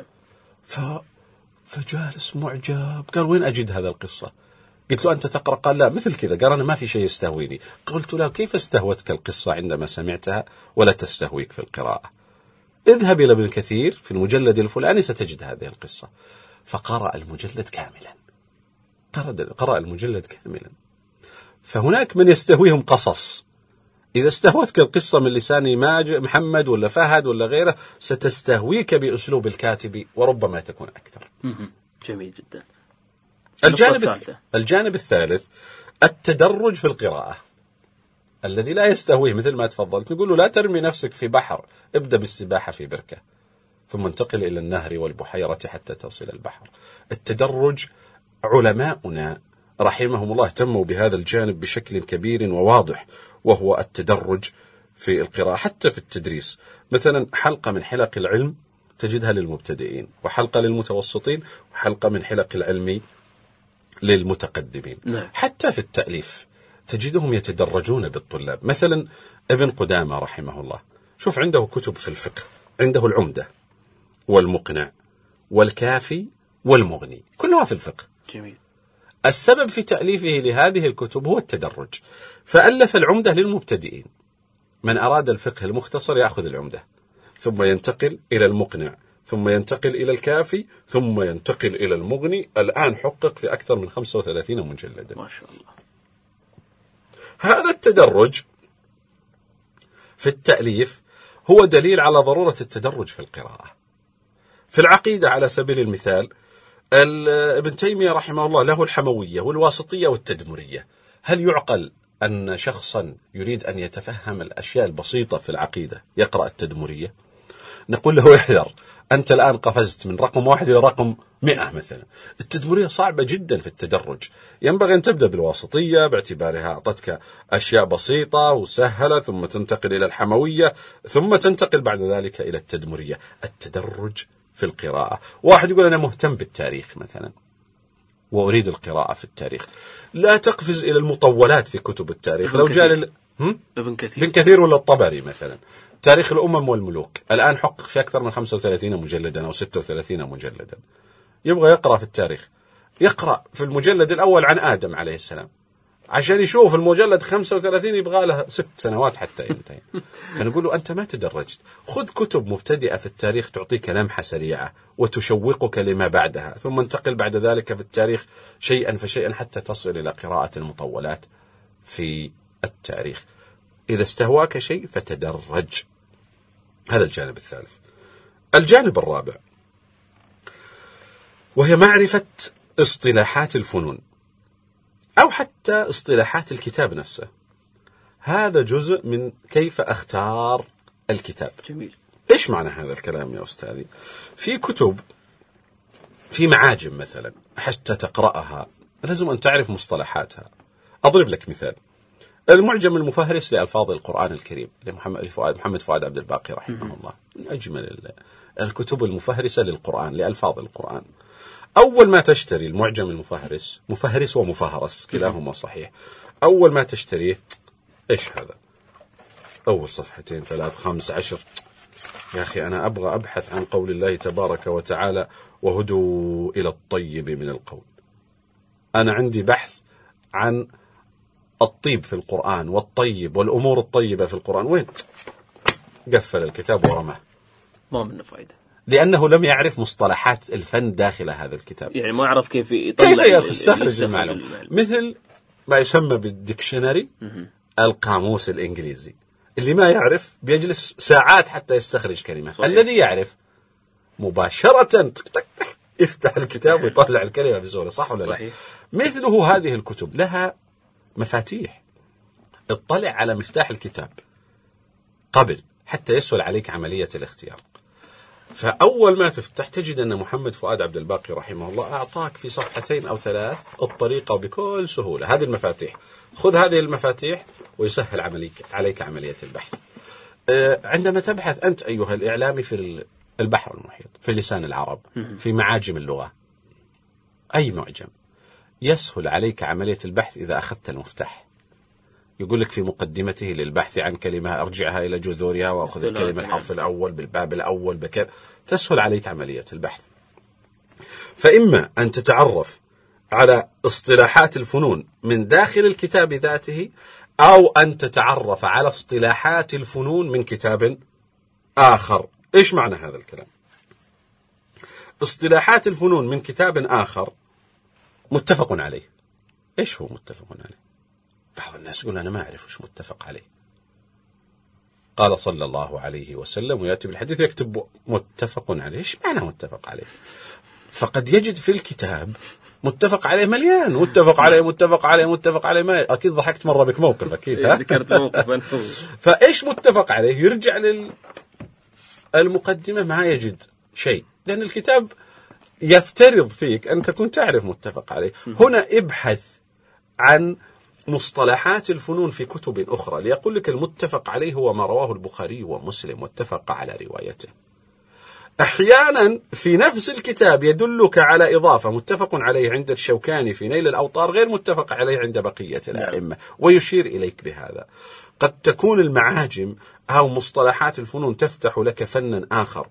فجالس معجب، قال وين أجد هذا القصة؟ قلت له أنت تقرأ؟ قال لا. مثل كذا. قال أنا ما في شيء يستهويني. قلت له كيف استهوتك القصة عندما سمعتها ولا تستهويك في القراءة؟ اذهب إلى ابن كثير في المجلد الفلاني ستجد هذه القصة. فقرأ المجلد كاملا، قرأ المجلد كاملا. فهناك من يستهويهم قصص. إذا استهوتك القصة من لسان محمد ولا فهد ولا غيره ستستهويك بأسلوب الكاتب وربما تكون أكثر. جميل جدا. الجانب الثالث التدرج في القراءة. الذي لا يستهويه مثل ما تفضلت نقول له لا ترمي نفسك في بحر، ابدأ بالسباحة في بركة ثم انتقل إلى النهر والبحيرة حتى تصل البحر. التدرج علماؤنا رحمهم الله اهتموا بهذا الجانب بشكل كبير وواضح، وهو التدرج في القراءة حتى في التدريس. مثلا حلقة من حلق العلم تجدها للمبتدئين، وحلقة للمتوسطين، وحلقة من حلق العلم للمتقدمين. حتى في التأليف تجدهم يتدرجون بالطلاب. مثلا ابن قدامة رحمه الله، شوف عنده كتب في الفقه، عنده العمدة والمقنع والكافي والمغني، كلها في الفقه. جميل. السبب في تأليفه لهذه الكتب هو التدرج، فألف العمدة للمبتدئين. من أراد الفقه المختصر يأخذ العمدة ثم ينتقل إلى المقنع ثم ينتقل إلى الكافي ثم ينتقل إلى المغني. الآن حقق في أكثر من 35 مجلدا. ما شاء الله. هذا التدرج في التأليف هو دليل على ضرورة التدرج في القراءة. في العقيدة على سبيل المثال ابن تيمية رحمه الله له الحموية والواسطية والتدمرية. هل يعقل أن شخصا يريد أن يتفهم الأشياء البسيطة في العقيدة يقرأ التدمرية؟ نقول له احذر، أنت الآن قفزت من رقم 1 إلى رقم 100 مثلا. التدمرية صعبة جدا في التدرج، ينبغي أن تبدأ بالواسطية باعتبارها أعطتك أشياء بسيطة وسهلة، ثم تنتقل إلى الحموية، ثم تنتقل بعد ذلك إلى التدمرية. التدرج في القراءة. واحد يقول أنا مهتم بالتاريخ مثلا وأريد القراءة في التاريخ، لا تقفز إلى المطولات في كتب التاريخ. لو جاء ابن كثير ولا الطبري مثلا، تاريخ الأمم والملوك الآن حقق في أكثر من 35 مجلدا أو 36 مجلدا. يبغى يقرأ في التاريخ، يقرأ في المجلد الأول عن آدم عليه السلام، عشان يشوف المجلد 35 يبغى له 6 سنوات حتى ينتهي. فنقول له أنت ما تدرجت، خذ كتب مبتدئة في التاريخ تعطيك لمحة سريعة وتشوقك لما بعدها، ثم انتقل بعد ذلك في التاريخ شيئا فشيئا حتى تصل إلى قراءة المطولات في التاريخ. إذا استهواك شيء فتدرج. هذا الجانب الثالث. الجانب الرابع وهي معرفة اصطلاحات الفنون أو حتى اصطلاحات الكتاب نفسه. هذا جزء من كيف أختار الكتاب. جميل. إيش معنى هذا الكلام يا أستاذي؟ في كتب، في معاجم مثلا حتى تقرأها لازم أن تعرف مصطلحاتها. أضرب لك مثال. المعجم المفهرس لألفاظ القرآن الكريم لمحمد فؤاد عبد الباقي رحمه الله، من أجمل الكتب المفهرسة للقرآن لألفاظ القرآن. أول ما تشتري المعجم المفهرس، مفهرس ومفهرس كلاهما صحيح، أول ما تشتريه إيش هذا؟ أول 2 3 5 10. يا أخي أنا أبغى أبحث عن قول الله تبارك وتعالى وهدوا إلى الطيب من القول. أنا عندي بحث عن الطيب في القرآن والطيب والأمور الطيبة في القرآن. وين؟ قفل الكتاب ورماه. ما منه فائدة، لأنه لم يعرف مصطلحات الفن داخل هذا الكتاب. يعني ما يعرف كيف يطلع يستخرج المعلومة. مثل ما يسمى بالديكشنري، القاموس الإنجليزي. اللي ما يعرف بيجلس ساعات حتى يستخرج كلمة. صحيح. الذي يعرف مباشرة يفتح الكتاب ويطلع الكلمة بسهولة. صح ولا لا؟ مثله هذه الكتب لها مفاتيح. اطلع على مفتاح الكتاب قبل حتى يسهل عليك عملية الاختيار. فأول ما تفتح تجد أن محمد فؤاد عبد الباقي رحمه الله أعطاك في 2 أو 3 الطريقة بكل سهولة. هذه المفاتيح، خذ هذه المفاتيح ويسهل عليك عملية البحث. عندما تبحث أنت أيها الإعلامي في البحر المحيط، في لسان العرب، في معاجم اللغة، أي معجم، يسهل عليك عملية البحث إذا أخذت المفتاح. يقول لك في مقدمته للبحث عن كلمة أرجعها إلى جذورها وأخذ الكلمة الحرف الأول بالباب الأول بكذا، تسهل عليك عملية البحث. فإما أن تتعرف على اصطلاحات الفنون من داخل الكتاب ذاته، أو أن تتعرف على اصطلاحات الفنون من كتاب آخر. إيش معنى هذا الكلام؟ اصطلاحات الفنون من كتاب آخر متفق عليه. إيش هو متفق عليه؟ بعض الناس يقول أنا ما أعرف إيش متفق عليه. قال صلى الله عليه وسلم، ويأتي بالحديث يكتب متفق عليه. إيش معنى متفق عليه؟ فقد يجد في الكتاب متفق عليه مليان، متفق عليه متفق عليه متفق عليه. ما أكيد ضحكت مرة بك موقف أكيد. ذكرت موقف. فإيش متفق عليه؟ يرجع للمقدمة ما يجد شيء، لأن الكتاب يفترض فيك أن تكون تعرف متفق عليه. هنا ابحث عن مصطلحات الفنون في كتب أخرى ليقول لك المتفق عليه هو ما رواه البخاري ومسلم واتفق على روايته. أحيانا في نفس الكتاب يدلك على إضافة متفق عليه عند الشوكاني في نيل الأوطار غير متفق عليه عند بقية الأئمة، ويشير إليك بهذا. قد تكون المعاجم أو مصطلحات الفنون تفتح لك فنا آخر،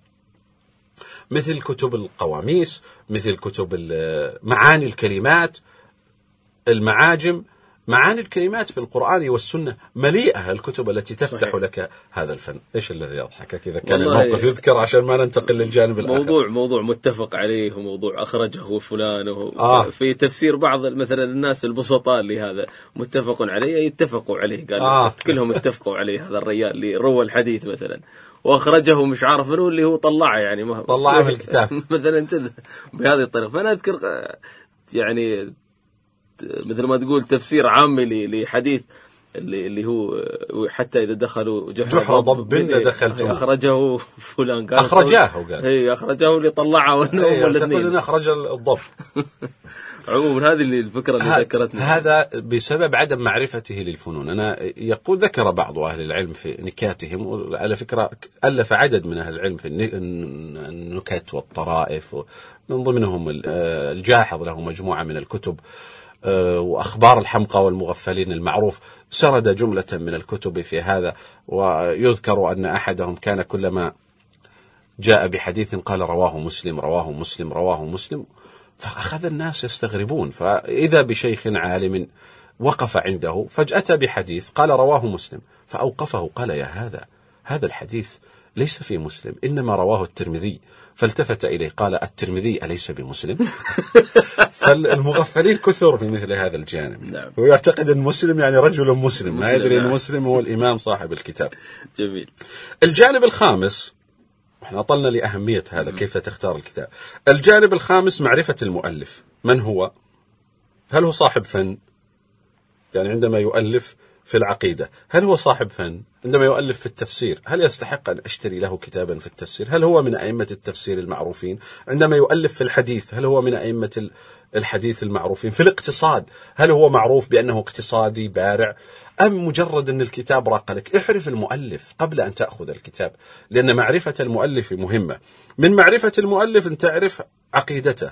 مثل كتب القواميس، مثل كتب معاني الكلمات. المعاجم معاني الكلمات في القرآن والسنة مليئة الكتب التي تفتح صحيح. لك هذا الفن. إيش الذي يضحكك إذا كان الموقف يذكر عشان ما ننتقل للجانب الآخر؟ موضوع متفق عليه وموضوع أخرجه فلان في تفسير بعض مثلا الناس البسطاء لهذا متفق عليه يتفقوا عليه، قال كلهم اتفقوا عليه. هذا الرجال اللي روى الحديث مثلا وأخرجه مش عارف منه اللي هو طلعه، يعني ما طلعه من الكتاب مثلا كذا بهذه الطريقة. فأنا أذكر يعني مثل ما تقول تفسير عامي لحديث اللي هو حتى إذا دخلوا جحر ضب دخلتم أخرجه فلان، قال أخرجاه، وقال هي أخرجه اللي طلعه وأنه الاثنين أخرج الضب. عموما هذه الفكرة اللي ذكرتني. هذا بسبب عدم معرفته للفنون. أنا ذكر بعض أهل العلم في نكاتهم، على فكرة ألف عدد من أهل العلم في النكات والطرائف، من ضمنهم الجاحظ له مجموعة من الكتب، وأخبار الحمقى والمغفلين المعروف، سرد جملة من الكتب في هذا. ويذكر أن أحدهم كان كلما جاء بحديث قال رواه مسلم رواه مسلم رواه مسلم، فأخذ الناس يستغربون، فإذا بشيخ عالم وقف عنده فجأة بحديث قال رواه مسلم، فأوقفه قال يا هذا الحديث ليس في مسلم، إنما رواه الترمذي. فالتفت إليه قال الترمذي أليس بمسلم؟ فالمغفلين كثر في مثل هذا الجانب. نعم. ويعتقد أن مسلم يعني رجل مسلم، ما يدري أن مسلم هو الإمام صاحب الكتاب. جميل. الجانب الخامس، احنا طلنا لأهمية هذا كيف تختار الكتاب. الجانب الخامس معرفة المؤلف، من هو؟ هل هو صاحب فن؟ يعني عندما يؤلف في العقيدة هل هو صاحب فن؟ عندما يؤلف في التفسير هل يستحق أن أشتري له كتابا في التفسير؟ هل هو من أئمة التفسير المعروفين؟ عندما يؤلف في الحديث هل هو من أئمة الحديث المعروفين؟ في الاقتصاد هل هو معروف بأنه اقتصادي بارع، أم مجرد أن الكتاب راق لك؟ اعرف المؤلف قبل أن تأخذ الكتاب، لأن معرفة المؤلف مهمة. من معرفة المؤلف أن تعرف عقيدته،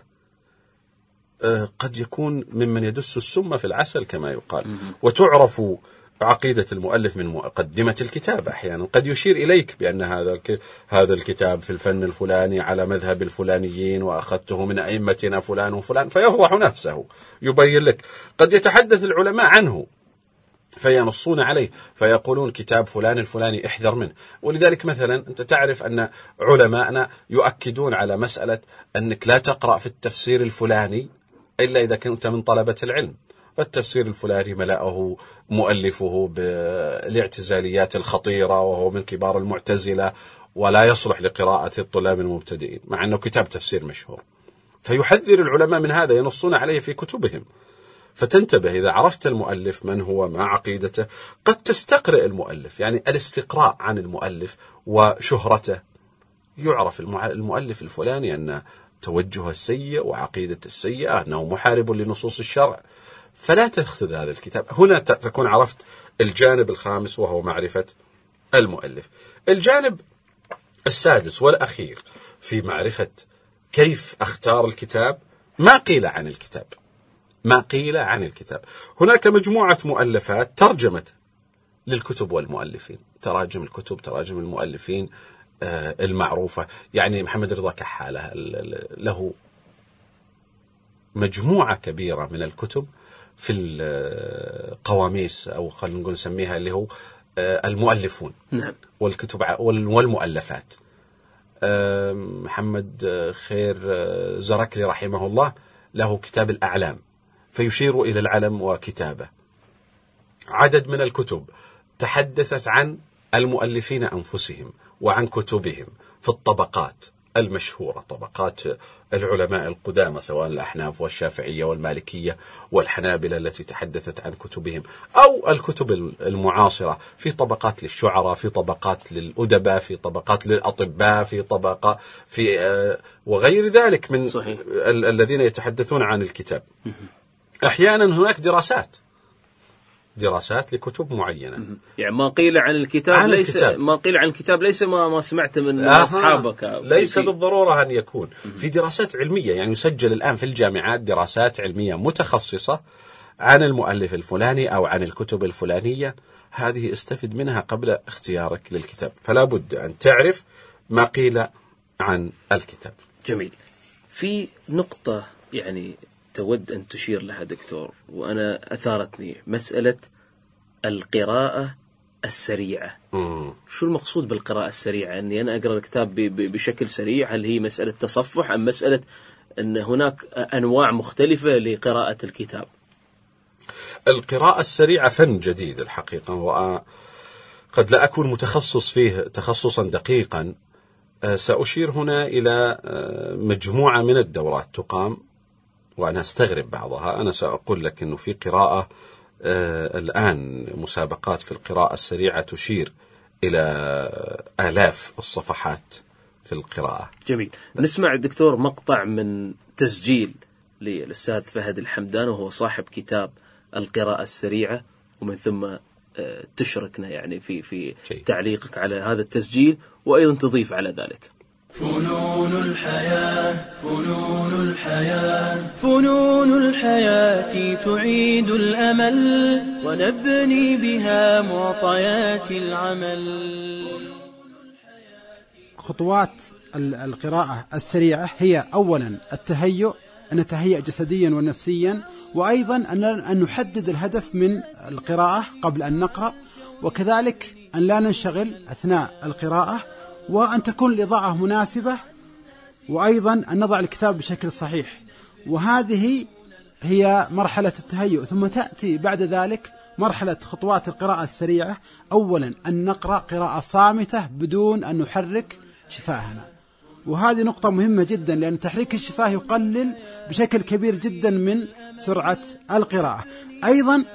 قد يكون ممن يدس السم في العسل كما يقال. وتعرف عقيدة المؤلف من مقدمة الكتاب. أحيانا قد يشير إليك بأن هذا الكتاب في الفن الفلاني على مذهب الفلانيين، وأخذته من أئمتنا فلان وفلان، فيفضح نفسه يبين لك. قد يتحدث العلماء عنه فينصون عليه فيقولون كتاب فلان الفلاني احذر منه. ولذلك مثلا أنت تعرف أن علماءنا يؤكدون على مسألة أنك لا تقرأ في التفسير الفلاني إلا إذا كنت من طلبة العلم، فالتفسير الفلاني ملأه مؤلفه بالاعتزاليات الخطيرة وهو من كبار المعتزلة ولا يصلح لقراءة الطلاب المبتدئين، مع أنه كتاب تفسير مشهور. فيحذر العلماء من هذا، ينصون عليه في كتبهم. فتنتبه إذا عرفت المؤلف من هو ما عقيدته. قد تستقرئ المؤلف، يعني الاستقراء عن المؤلف وشهرته، يعرف المؤلف الفلاني أن توجه السيء وعقيدة السيئة، أنه محارب لنصوص الشرع، فلا تأخذ هذا الكتاب. هنا تكون عرفت الجانب الخامس وهو معرفة المؤلف. الجانب السادس والأخير في معرفة كيف أختار الكتاب، ما قيل عن الكتاب. ما قيل عن الكتاب. هناك مجموعة مؤلفات ترجمت للكتب والمؤلفين، تراجم الكتب، تراجم المؤلفين المعروفة. يعني محمد رضا كحالة له مجموعة كبيرة من الكتب في القواميس، أو خلينا نقول نسميها اللي هو المؤلفون. نعم. والكتب والمؤلفات. محمد خير زركلي رحمه الله له كتاب الأعلام، فيشير إلى العلم وكتابه. عدد من الكتب تحدثت عن المؤلفين أنفسهم وعن كتبهم في الطبقات المشهورة، طبقات العلماء القدامى، سواء الأحناف والشافعية والمالكية والحنابلة التي تحدثت عن كتبهم، أو الكتب المعاصرة في طبقات للشعراء، في طبقات للأدباء، في طبقات للأطباء، في طبقة في وغير ذلك من صحيح. الذين يتحدثون عن الكتاب. أحيانا هناك دراسات لكتب معينة. يعني ما قيل عن الكتاب ليس ما قيل عن الكتاب ليس ما سمعت من أصحابك، ليس بالضرورة أن يكون في دراسات علمية. يعني يسجل الآن في الجامعات دراسات علمية متخصصة عن المؤلف الفلاني أو عن الكتب الفلانية. هذه استفد منها قبل اختيارك للكتاب، فلا بد أن تعرف ما قيل عن الكتاب. جميل. في نقطة يعني تود أن تشير لها دكتور، وأنا أثارتني مسألة القراءة السريعة. شو المقصود بالقراءة السريعة؟ أني أنا أقرأ الكتاب بشكل سريع، هل هي مسألة تصفح أم مسألة أن هناك أنواع مختلفة لقراءة الكتاب؟ القراءة السريعة فن جديد الحقيقة، وقد لا أكون متخصص فيه تخصصا دقيقا. سأشير هنا إلى مجموعة من الدورات تقام، وأنا أستغرب بعضها. أنا سأقول لك أنه في قراءة الآن مسابقات في القراءة السريعة تشير إلى آلاف الصفحات في القراءة. جميل. نسمع الدكتور مقطع من تسجيل للأستاذ فهد الحمدان وهو صاحب كتاب القراءة السريعة، ومن ثم تشركنا يعني في تعليقك على هذا التسجيل، وأيضا تضيف على ذلك. فنون الحياة فنون الحياة فنون الحياة تعيد الأمل ونبني بها معطيات العمل. خطوات القراءة السريعة هي أولا التهيؤ، أن نتهيأ جسديا ونفسيا، وأيضا أن نحدد الهدف من القراءة قبل أن نقرأ، وكذلك أن لا ننشغل أثناء القراءة، وأن تكون الإضاءة مناسبة، وأيضا أن نضع الكتاب بشكل صحيح. وهذه هي مرحلة التهيؤ. ثم تأتي بعد ذلك مرحلة خطوات القراءة السريعة. أولا أن نقرأ قراءة صامتة بدون أن نحرك شفاهنا، وهذه نقطة مهمة جدا، لأن تحريك الشفاه يقلل بشكل كبير جدا من سرعة القراءة. أيضا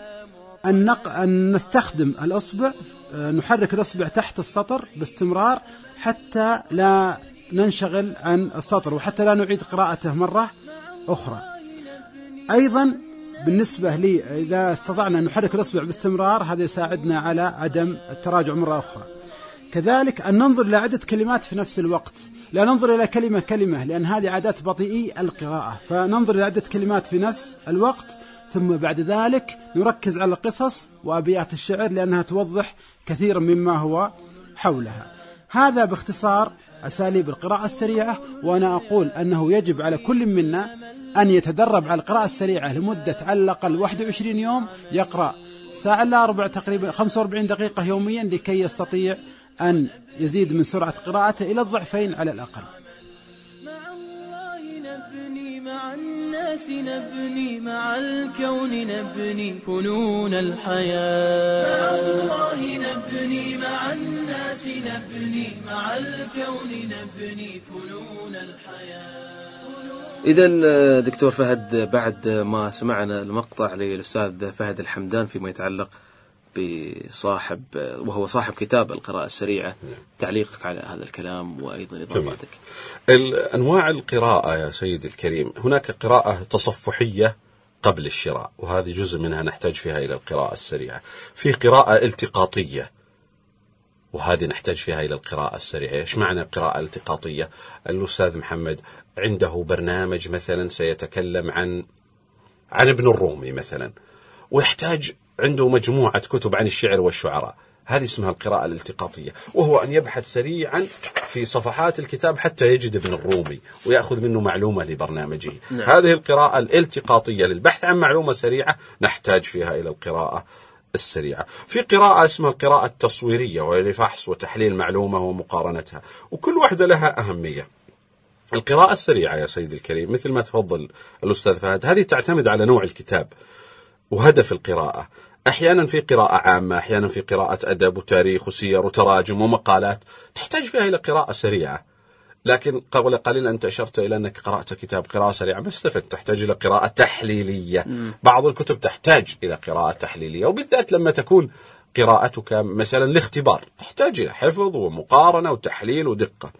أن نستخدم الأصبع، نحرك الأصبع تحت السطر باستمرار حتى لا ننشغل عن السطر، وحتى لا نعيد قراءته مرة أخرى. أيضا بالنسبة لي إذا استطعنا أن نحرك الأصبع باستمرار هذا يساعدنا على عدم التراجع مرة أخرى. كذلك أن ننظر إلى عدة كلمات في نفس الوقت، لا ننظر إلى كلمة كلمة، لأن هذه عادات بطيئي القراءة، فننظر إلى عدة كلمات في نفس الوقت. ثم بعد ذلك نركز على القصص وأبيات الشعر، لأنها توضح كثيرا مما هو حولها. هذا باختصار أساليب القراءة السريعة. وأنا أقول أنه يجب على كل منا أن يتدرب على القراءة السريعة لمدة على الأقل 21 يوم، يقرأ ساعة إلا ربع، تقريبا 45 دقيقة يوميا، لكي يستطيع أن يزيد من سرعة قراءته إلى الضعفين على الأقل. مع الله نبني، مع الناس نبني، مع الكون نبني فنون الحياة. مع الله نبني، مع الناس نبني، مع الكون نبني فنون الحياة. إذن دكتور فهد، بعد ما سمعنا المقطع للأستاذ فهد الحمدان فيما يتعلق بصاحب وهو صاحب كتاب القراءة السريعة، تعليقك على هذا الكلام وأيضا إضافاتك. أنواع القراءة يا سيدي الكريم، هناك قراءة تصفحية قبل الشراء، وهذه جزء منها نحتاج فيها إلى القراءة السريعة. في قراءة التقاطية، وهذه نحتاج فيها إلى القراءة السريعة. إيش معنى قراءة التقاطية؟ الأستاذ محمد عنده برنامج مثلا سيتكلم عن ابن الرومي مثلا، ويحتاج عنده مجموعة كتب عن الشعر والشعراء، هذه اسمها القراءة الالتقاطية، وهو أن يبحث سريعا في صفحات الكتاب حتى يجد ابن الرومي ويأخذ منه معلومة لبرنامجه. نعم. هذه القراءة الالتقاطية للبحث عن معلومة سريعة نحتاج فيها إلى القراءة السريعة. في قراءة اسمها القراءة التصويرية، وهي لفحص وتحليل معلومة ومقارنتها، وكل واحدة لها أهمية. القراءة السريعة يا سيدي الكريم مثل ما تفضل الأستاذ فهد، هذه تعتمد على نوع الكتاب وهدف القراءة. أحيانا في قراءة عامة، أحيانا في قراءة أدب وتاريخ وسير وتراجم ومقالات تحتاج فيها إلى قراءة سريعة. لكن قبل قليل أنت أشرت إلى أنك قرأت كتاب قراءة سريعة ما استفدت، تحتاج إلى قراءة تحليلية. بعض الكتب تحتاج إلى قراءة تحليلية، وبالذات لما تكون قراءتك مثلا الاختبار تحتاج إلى حفظ ومقارنة وتحليل ودقة.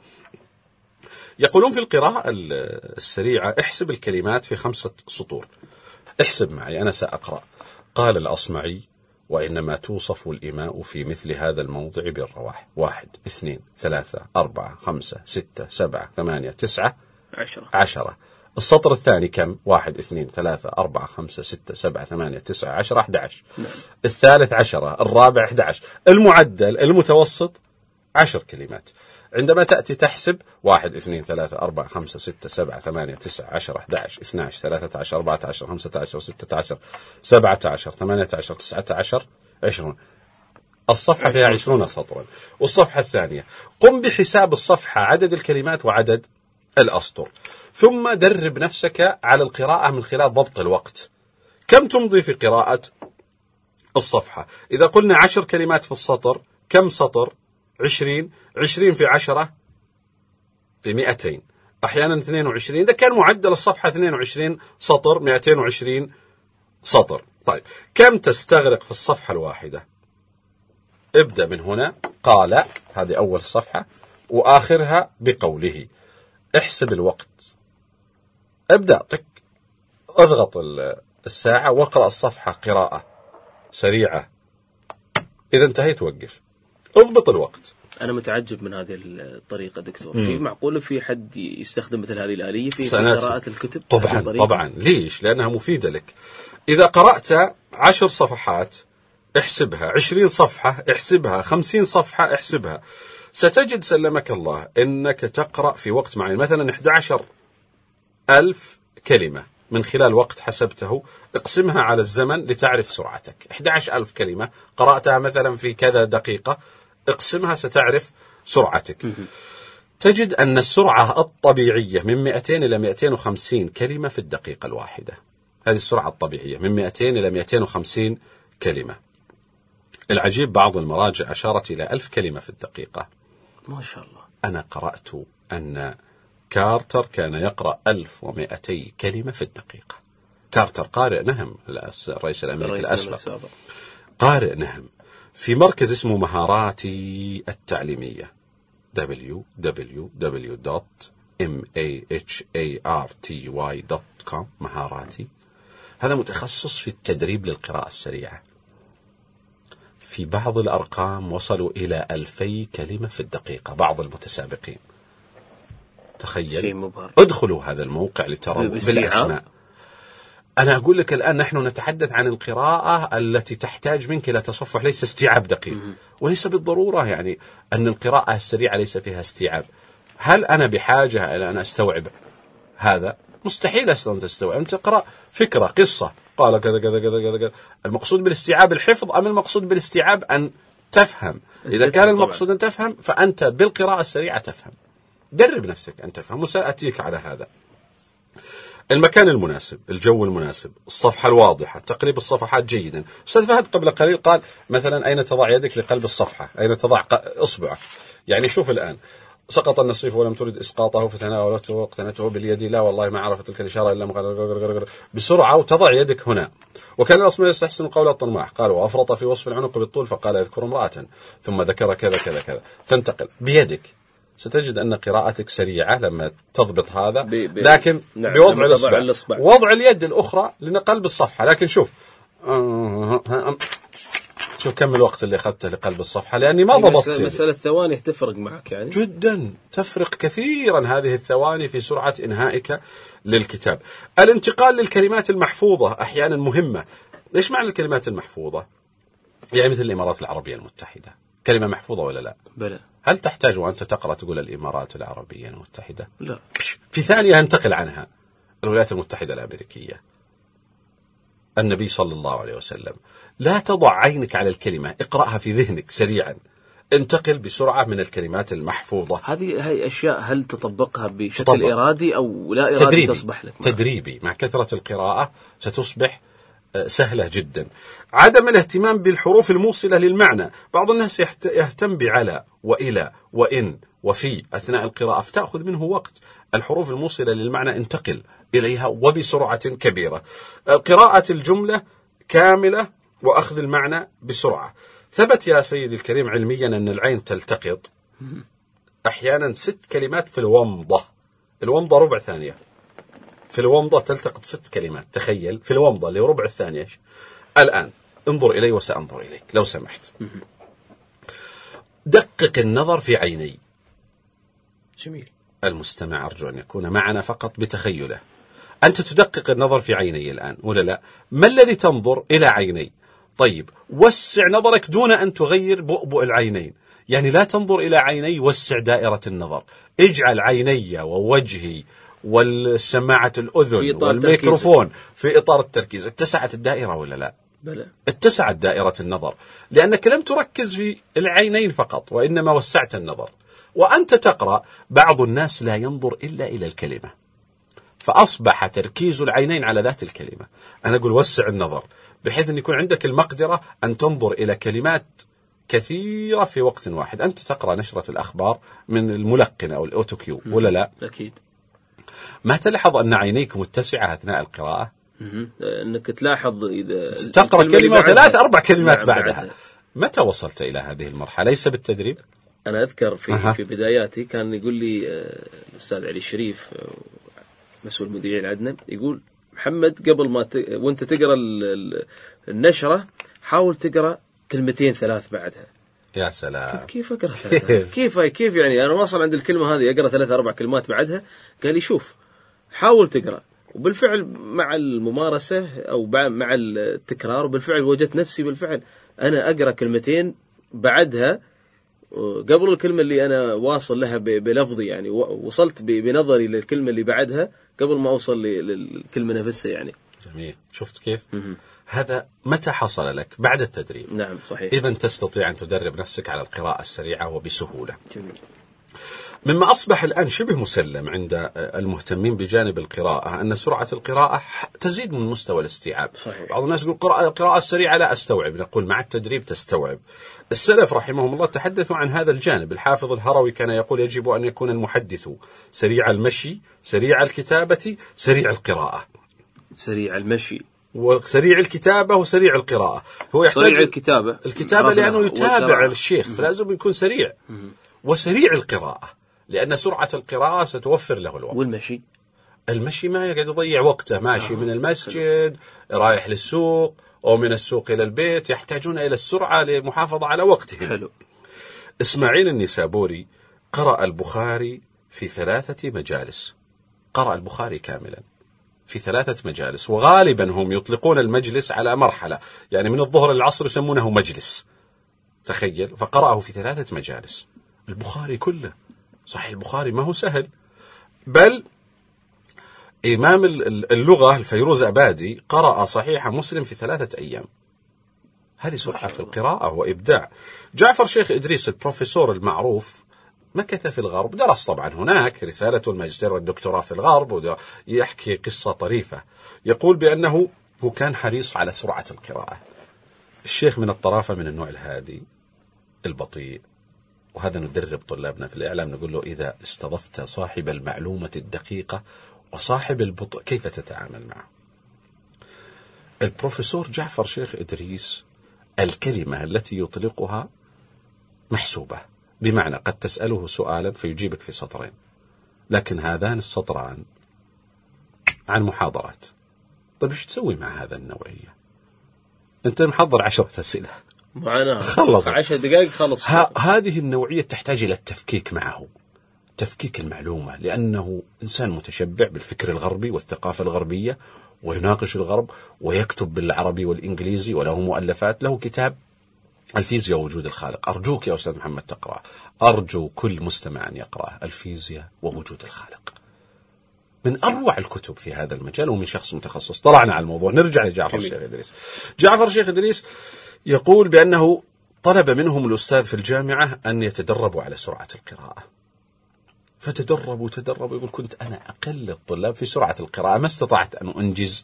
يقولون في القراءة السريعة احسب الكلمات في 5 سطور. احسب معي، أنا سأقرأ. قال الأصمعي: وإنما توصف الإماء في مثل هذا الموضع بالرواح: 1 2 3 4 5 6 7 8 9 10. السطر الثاني كم؟ 1 2 3 4 5 6 7 8 9 10 11. الثالث 10، الرابع 11. المعدل المتوسط 10 كلمات. عندما تأتي تحسب 1 2 3 4 5 6 7 8 9 10 11 12 13 14 15 16 17 18 19 20. الصفحة فيها 20 سطرا. والصفحة الثانية قم بحساب الصفحة، عدد الكلمات وعدد الأسطر، ثم درب نفسك على القراءة من خلال ضبط الوقت. كم تمضي في قراءة الصفحة؟ إذا قلنا 10 كلمات في السطر، كم سطر؟ 20 في 10 ب200. أحيانا 22. إذا كان معدل الصفحة 22 سطر 220 سطر. طيب كم تستغرق في الصفحة الواحدة؟ ابدأ من هنا. قال هذه أول صفحة وآخرها بقوله. احسب الوقت. ابدأ اضغط الساعة واقرأ الصفحة قراءة سريعة. إذا انتهيت وقف. اضبط الوقت. أنا متعجب من هذه الطريقة دكتور. في معقول في حد يستخدم مثل هذه الآلية في قراءة الكتب؟ طبعا. ليش؟ لأنها مفيدة لك. إذا قرأت 10 صفحات احسبها، 20 صفحة احسبها، 50 صفحة احسبها. ستجد سلمك الله أنك تقرأ في وقت معين مثلا 11,000 كلمة من خلال وقت حسبته. اقسمها على الزمن لتعرف سرعتك. 11,000 كلمة قرأتها مثلا في كذا دقيقة، اقسمها ستعرف سرعتك. تجد أن السرعة الطبيعية من 200 إلى 250 كلمة في الدقيقة الواحدة. هذه السرعة الطبيعية من 200 إلى 250 كلمة. العجيب بعض المراجع أشارت إلى 1000 كلمة في الدقيقة. ما شاء الله. أنا قرأت أن كارتر كان يقرأ 1200 كلمة في الدقيقة. كارتر قارئ نهم، الرئيس الأمريكي الأسبق، قارئ نهم في مركز اسمه مهاراتي التعليمية www.maharty.com. مهاراتي هذا متخصص في التدريب للقراءة السريعة. في بعض الأرقام وصلوا إلى 2000 كلمة في الدقيقة بعض المتسابقين. تخيل. ادخلوا هذا الموقع لتروا بالأسماء. أنا أقول لك الآن نحن نتحدث عن القراءة التي تحتاج منك إلى تصفح، ليس استيعاب دقيق. وليس بالضرورة يعني أن القراءة السريعة ليس فيها استيعاب. هل أنا بحاجة إلى أن أستوعب هذا؟ مستحيل أصلا تستوعب. أنت تقرأ فكرة قصة قال كذا كذا كذا كذا. المقصود بالاستيعاب الحفظ أم المقصود بالاستيعاب أن تفهم؟ إذا كان المقصود أن تفهم فأنت بالقراءة السريعة تفهم. درب نفسك أن تفهم وسأتيك على هذا. المكان المناسب، الجو المناسب، الصفحة الواضحة، تقريب الصفحات جيدا. أستاذ فهد قبل قليل قال مثلا أين تضع يدك لقلب الصفحة، أين تضع إصبعك. يعني شوف الآن سقط النصيف ولم ترد إسقاطه فتناولته واقتنته باليد، لا والله ما عرفت تلك الإشارة إلا بسرعة وتضع يدك هنا. وكان الأصمعي يستحسن قول الطنماح قال وأفرط في وصف العنق بالطول فقال يذكر امرأة ثم ذكر كذا كذا كذا. تنتقل بيدك. ستجد أن قراءتك سريعة لما تضبط هذا، لكن بوضع الإصبع وضع اليد الأخرى لقلب الصفحة. لكن شوف كم الوقت اللي أخذته لقلب الصفحة لأني ما ضبطت. مسألة ثواني تفرق معك يعني جدا، تفرق كثيرا هذه الثواني في سرعة إنهائك للكتاب. الانتقال للكلمات المحفوظة أحيانا مهمة. إيش معنى الكلمات المحفوظة؟ يعني مثل الإمارات العربية المتحدة كلمة محفوظة ولا لا؟ بلى. هل تحتاج وأنت تقرأ تقول الإمارات العربية المتحدة؟ لا. في ثانية انتقل عنها الولايات المتحدة الأمريكية. النبي صلى الله عليه وسلم لا تضع عينك على الكلمة، اقرأها في ذهنك سريعا، انتقل بسرعة من الكلمات المحفوظة. هذه أشياء هل تطبقها بشكل إرادي أو لا إرادي؟ تدريبي. تصبح لك تدريبي مع كثرة القراءة ستصبح سهلة جدا. عدم الاهتمام بالحروف الموصلة للمعنى. بعض الناس يهتم بعلى وإلى وإن وفي أثناء القراءة فتأخذ منه وقت. الحروف الموصلة للمعنى انتقل إليها وبسرعة كبيرة. قراءة الجملة كاملة وأخذ المعنى بسرعة. ثبت يا سيدي الكريم علميا أن العين تلتقط أحيانا 6 كلمات في الومضة. الومضة ربع ثانية. في الومضة تلتقط 6 كلمات. تخيل في الومضة اللي ربع الثانية. الآن انظر إلي وسأنظر إليك لو سمحت. دقق النظر في عيني. جميل. المستمع أرجو أن يكون معنا فقط بتخيله. أنت تدقق النظر في عيني الآن ولا لا؟ ما الذي تنظر إلى عيني؟ طيب وسع نظرك دون أن تغير بؤبؤ العينين. يعني لا تنظر إلى عيني، وسع دائرة النظر. اجعل عيني ووجهي والسماعة الأذن والميكروفون في إطار التركيز. اتسعت الدائرة ولا لا؟ بلى. اتسعت دائرة النظر لأنك لم تركز في العينين فقط وإنما وسعت النظر. وأنت تقرأ بعض الناس لا ينظر إلا إلى الكلمة فأصبح تركيز العينين على ذات الكلمة. أنا أقول وسع النظر بحيث أن يكون عندك المقدرة أن تنظر إلى كلمات كثيرة في وقت واحد. أنت تقرأ نشرة الأخبار من الملقن أو الأوتوكيو ولا لا؟ أكيد. ما تلاحظ أن عينيك متسعة أثناء القراءة؟ أنك تلاحظ إذا تقرأ كلمة وثلاث 4 كلمات نعم بعدها. متى وصلت إلى هذه المرحلة؟ ليس بالتدريب؟ أنا أذكر في بداياتي كان يقول لي الأستاذ علي الشريف مسؤول مذيعين عندنا، يقول محمد قبل ما وانت تقرأ النشرة حاول تقرأ 2-3 بعدها. يا سلام. كيف أقرأ 3؟ كيف يعني أنا واصل عند الكلمة هذه أقرأ 3-4 كلمات بعدها؟ قال لي شوف حاول تقرأ، وبالفعل مع الممارسة أو مع التكرار وبالفعل وجدت نفسي بالفعل أنا أقرأ كلمتين بعدها قبل الكلمة اللي أنا واصل لها بلفظي، يعني وصلت بنظري للكلمة اللي بعدها قبل ما أوصل للكلمة نفسها يعني. جميل. شفت كيف؟ هذا متى حصل لك؟ بعد التدريب. نعم صحيح. إذن تستطيع أن تدرب نفسك على القراءة السريعة وبسهولة. جميل. مما أصبح الآن شبه مسلم عند المهتمين بجانب القراءة أن سرعة القراءة تزيد من مستوى الاستيعاب. صحيح. بعض الناس يقول القراءة السريعة لا أستوعب، نقول مع التدريب تستوعب. السلف رحمهم الله تحدثوا عن هذا الجانب. الحافظ الهروي كان يقول يجب أن يكون المحدث سريع المشي، سريع الكتابة، سريع القراءة. سريع المشي وسريع الكتابة وسريع القراءة. هو يحتاج سريع الكتابة لأنه يتابع الشيخ فلازم يكون سريع. وسريع القراءة لأن سرعة القراءة ستوفر له الوقت. المشي ما يقعد يضيع وقته ماشي من المسجد رايح للسوق أو من السوق إلى البيت، يحتاجون إلى السرعة للمحافظة على وقتهم. حلو. إسماعيل النسابوري قرأ البخاري في 3 مجالس، قرأ البخاري كاملا في 3 مجالس، وغالبا هم يطلقون المجلس على مرحلة، يعني من الظهر للعصر يسمونه مجلس، تخيل. فقرأه في 3 مجالس البخاري كله. صحيح البخاري ما هو سهل، بل إمام اللغة الفيروز أبادي قرأ صحيح مسلم في 3 أيام. هذه سرعة في القراءة وإبداع. جعفر شيخ إدريس البروفيسور المعروف مكث في الغرب، درس طبعا هناك رسالة الماجستير والدكتوراه في الغرب، ويحكي قصة طريفة. يقول بأنه هو كان حريص على سرعة القراءة. الشيخ من الطرافة من النوع الهادي البطيء، وهذا ندرب طلابنا في الإعلام نقول له إذا استضفت صاحب المعلومة الدقيقة وصاحب البطء كيف تتعامل معه. البروفيسور جعفر شيخ إدريس الكلمة التي يطلقها محسوبة، بمعنى قد تسأله سؤالا فيجيبك في 2 لكن هذان السطران عن محاضرات. طيب ايش تسوي مع هذا النوعية؟ انت محضر 10 أسئلة معنا خلص 10 دقائق خلص. هذه النوعية تحتاج إلى التفكيك معه، تفكيك المعلومة، لأنه إنسان متشبع بالفكر الغربي والثقافة الغربية، ويناقش الغرب ويكتب بالعربي والإنجليزي، وله مؤلفات. له كتاب الفيزياء ووجود الخالق، أرجوك يا أستاذ محمد تقرأ، أرجو كل مستمع أن يقرأ الفيزياء ووجود الخالق، من أروع الكتب في هذا المجال ومن شخص متخصص. طلعنا على الموضوع، نرجع لجعفر شيخ إدريس. جعفر شيخ إدريس يقول بأنه طلب منهم الأستاذ في الجامعة أن يتدربوا على سرعة القراءة، فتدربوا يقول كنت أنا أقل الطلاب في سرعة القراءة، ما استطعت أن أنجز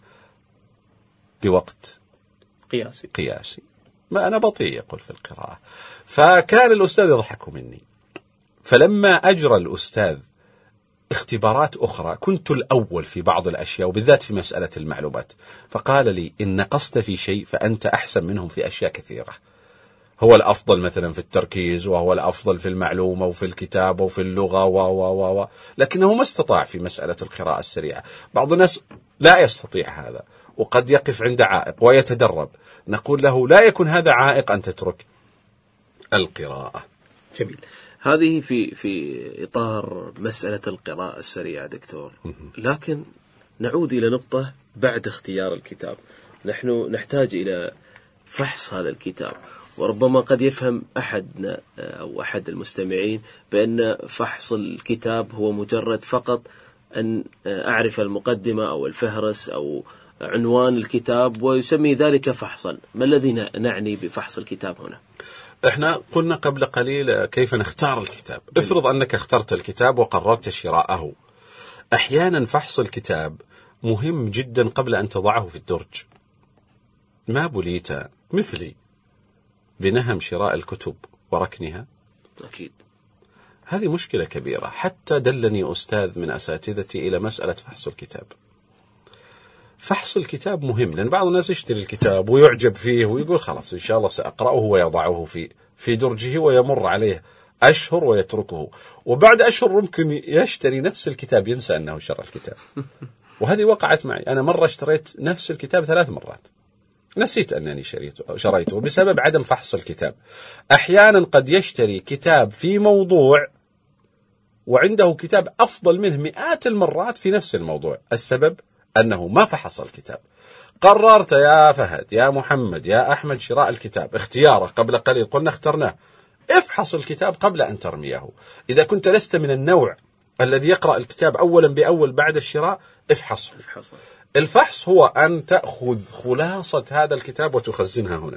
بوقت قياسي، ما أنا بطيء يقول في القراءة. فكان الأستاذ يضحك مني، فلما أجرى الأستاذ اختبارات أخرى كنت الأول في بعض الأشياء وبالذات في مسألة المعلومات، فقال لي إن نقصت في شيء فأنت أحسن منهم في أشياء كثيرة. هو الأفضل مثلا في التركيز، وهو الأفضل في المعلومة وفي الكتابة وفي اللغة لكنه ما استطاع في مسألة القراءة السريعة. بعض الناس لا يستطيع هذا وقد يقف عند عائق ويتدرب، نقول له لا يكون هذا عائق أن تترك القراءة. جميل. هذه في إطار مسألة القراءة السريعة دكتور، لكن نعود إلى نقطة بعد اختيار الكتاب. نحن نحتاج إلى فحص هذا الكتاب، وربما قد يفهم أحدنا أو أحد المستمعين بأن فحص الكتاب هو مجرد فقط أن أعرف المقدمة أو الفهرس أو عنوان الكتاب ويسمي ذلك فحصا. ما الذي نعني بفحص الكتاب هنا؟ احنا قلنا قبل قليل كيف نختار الكتاب. افرض أنك اخترت الكتاب وقررت شراءه. أحيانا فحص الكتاب مهم جدا قبل أن تضعه في الدرج. ما بليت مثلي بنهم شراء الكتب وركنها؟ أكيد. هذه مشكلة كبيرة، حتى دلني أستاذ من أساتذتي إلى مسألة فحص الكتاب. فحص الكتاب مهم، لأن بعض الناس يشتري الكتاب ويعجب فيه ويقول خلاص إن شاء الله سأقرأه ويضعه في درجه ويمر عليه أشهر ويتركه، وبعد أشهر ممكن يشتري نفس الكتاب ينسى أنه شرى الكتاب. وهذه وقعت معي، أنا مرة اشتريت نفس الكتاب 3 مرات، نسيت أنني شريته بسبب عدم فحص الكتاب. أحيانا قد يشتري كتاب في موضوع وعنده كتاب أفضل منه مئات المرات في نفس الموضوع، السبب أنه ما فحص الكتاب. قررت يا فهد يا محمد يا أحمد شراء الكتاب، اختياره قبل قليل قلنا اخترناه، افحص الكتاب قبل أن ترميه. إذا كنت لست من النوع الذي يقرأ الكتاب أولا بأول بعد الشراء، افحصه. الفحص هو أن تأخذ خلاصة هذا الكتاب وتخزنها هنا.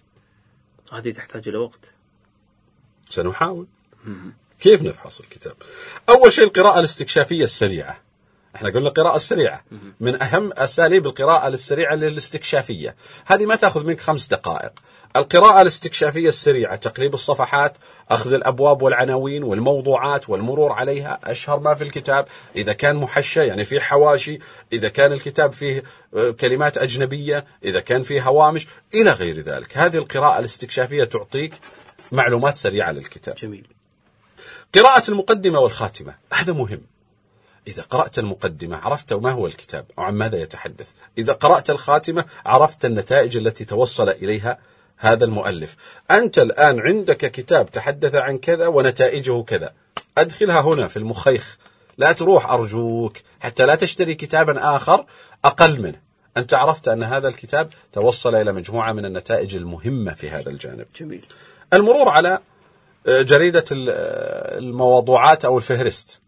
هذه تحتاج إلى وقت، سنحاول. كيف نفحص الكتاب؟ أول شيء القراءة الاستكشافية السريعة. احنا قلنا القراءة السريعة من أهم أساليب القراءة السريعة الاستكشافية، هذه ما تأخذ منك 5 دقائق. القراءة الاستكشافية السريعة تقليب الصفحات، أخذ الأبواب والعناوين والموضوعات والمرور عليها، أشهر ما في الكتاب، إذا كان محشى يعني فيه حواشي، إذا كان الكتاب فيه كلمات أجنبية، إذا كان فيه هوامش إلى غير ذلك. هذه القراءة الاستكشافية تعطيك معلومات سريعة للكتاب. جميل. قراءة المقدمة والخاتمة هذا مهم. إذا قرأت المقدمة عرفت ما هو الكتاب أو عن ماذا يتحدث، إذا قرأت الخاتمة عرفت النتائج التي توصل إليها هذا المؤلف. أنت الآن عندك كتاب تحدث عن كذا ونتائجه كذا، أدخلها هنا في المخيخ، لا تروح أرجوك حتى لا تشتري كتابا آخر أقل منه. أنت عرفت أن هذا الكتاب توصل إلى مجموعة من النتائج المهمة في هذا الجانب. جميل. المرور على جريدة الموضوعات أو الفهرست،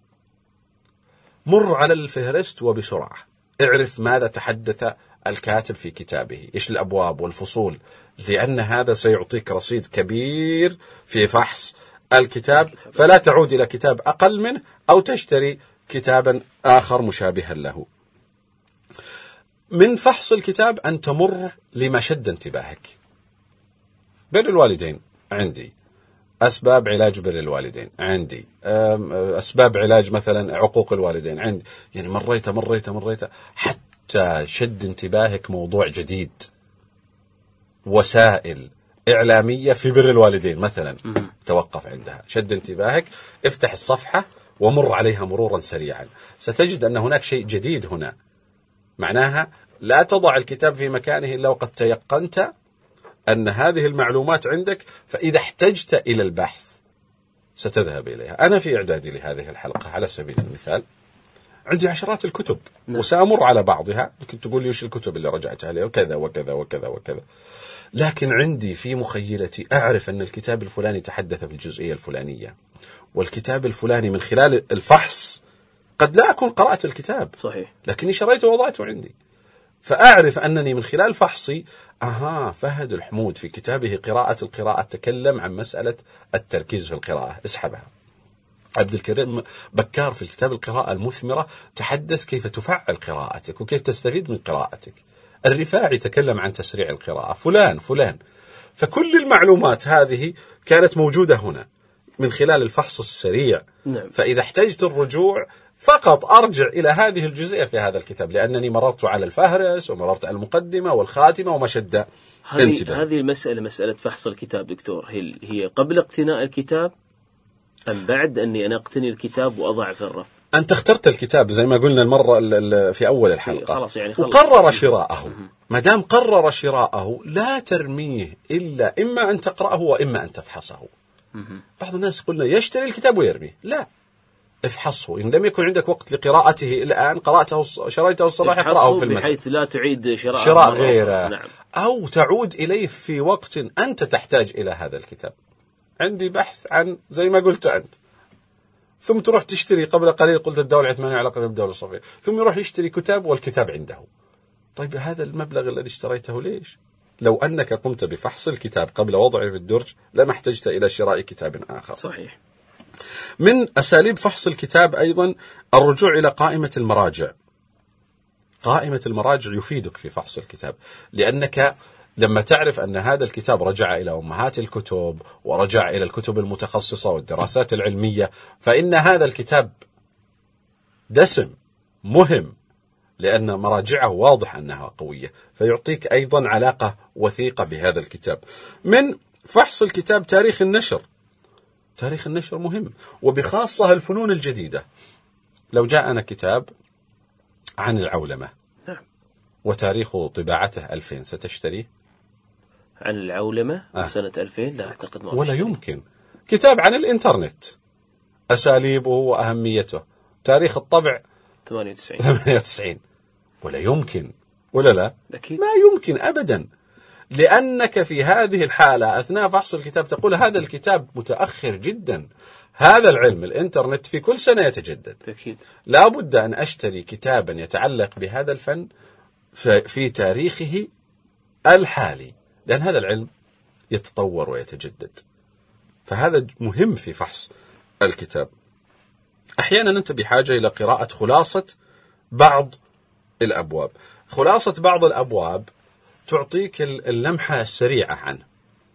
مر على الفهرست وبسرعة، اعرف ماذا تحدث الكاتب في كتابه، إيش الأبواب والفصول، لأن هذا سيعطيك رصيد كبير في فحص الكتاب، فلا تعود إلى كتاب أقل منه أو تشتري كتابا آخر مشابها له. من فحص الكتاب أن تمر لما شد انتباهك. بر الوالدين عندي، أسباب علاج بر الوالدين عندي، أسباب علاج مثلا عقوق الوالدين عندي، يعني مريت حتى شد انتباهك موضوع جديد. وسائل إعلامية في بر الوالدين مثلا، توقف عندها، شد انتباهك، افتح الصفحة ومر عليها مرورا سريعا، ستجد أن هناك شيء جديد هنا. معناها لا تضع الكتاب في مكانه إلا وقد تيقنت أن هذه المعلومات عندك، فإذا احتجت إلى البحث ستذهب إليها. أنا في إعدادي لهذه الحلقة على سبيل المثال عندي عشرات الكتب وسأمر على بعضها، لكن تقول لي وش الكتب اللي رجعت عليها وكذا وكذا وكذا وكذا، لكن عندي في مخيلتي أعرف أن الكتاب الفلاني تحدث في الجزئية الفلانية، والكتاب الفلاني من خلال الفحص قد لا أكون قرأت الكتاب صحيح، لكني شريته ووضعته عندي، فأعرف أنني من خلال فحصي فهد الحمود في كتابه قراءة القراءة تكلم عن مسألة التركيز في القراءة، اسحبها. عبد الكريم بكار في الكتاب القراءة المثمرة تحدث كيف تفعل قراءتك وكيف تستفيد من قراءتك. الرفاعي تكلم عن تسريع القراءة، فلان. فكل المعلومات هذه كانت موجودة هنا من خلال الفحص السريع. نعم. فإذا احتجت الرجوع فقط أرجع إلى هذه الجزئية في هذا الكتاب، لأنني مررت على الفهرس ومررت على المقدمة والخاتمة وما شد انتباه. هذه المسألة مسألة فحص الكتاب دكتور، هي قبل اقتناء الكتاب أم بعد أني أنا أقتني الكتاب وأضع في الرف؟ أنت اخترت الكتاب زي ما قلنا المرة في أول الحلقة، خلاص وقرر شراءه. ما دام قرر شراءه لا ترميه إلا إما أن تقرأه وإما أن تفحصه. بعض الناس قلنا يشتري الكتاب ويرميه، لا، افحصه. إن لم يكن عندك وقت لقراءته الآن، شريته الصباح، اقرأه في المساء بحيث لا تعيد شراء غيره. نعم. أو تعود إليه في وقت أنت تحتاج إلى هذا الكتاب. عندي بحث عن زي ما قلت أنت، ثم تروح تشتري قبل قليل قلت الدولة العثمانية علاقة بالدولة الصفوية، ثم يروح يشتري كتاب والكتاب عنده. طيب هذا المبلغ الذي اشتريته ليش؟ لو أنك قمت بفحص الكتاب قبل وضعه في الدرج لما احتجت إلى شراء كتاب آخر. صحيح. من أساليب فحص الكتاب أيضا الرجوع إلى قائمة المراجع. قائمة المراجع يفيدك في فحص الكتاب، لأنك لما تعرف أن هذا الكتاب رجع إلى أمهات الكتب ورجع إلى الكتب المتخصصة والدراسات العلمية، فإن هذا الكتاب دسم مهم لأن مراجعه واضح أنها قوية، فيعطيك أيضا علاقة وثيقة بهذا الكتاب. من فحص الكتاب تاريخ النشر. تاريخ النشر مهم، وبخاصة الفنون الجديدة. لو جاءنا كتاب عن العولمة وتاريخ طباعته 2000 ستشتريه؟ عن العولمة سنة 2000 لا أعتقد ما ولا يمكن. كتاب عن الإنترنت، أساليبه وأهميته، تاريخ الطبع 98 ولا يمكن، ولا لا؟ أكيد. ما يمكن أبدا، لأنك في هذه الحالة أثناء فحص الكتاب تقول هذا الكتاب متأخر جدا. هذا العلم الإنترنت في كل سنة يتجدد. أكيد. لا بد أن أشتري كتابا يتعلق بهذا الفن في تاريخه الحالي، لأن هذا العلم يتطور ويتجدد. فهذا مهم في فحص الكتاب. أحيانا أنت بحاجة إلى قراءة خلاصة بعض الأبواب. خلاصة بعض الأبواب تعطيك اللمحة السريعة عنه.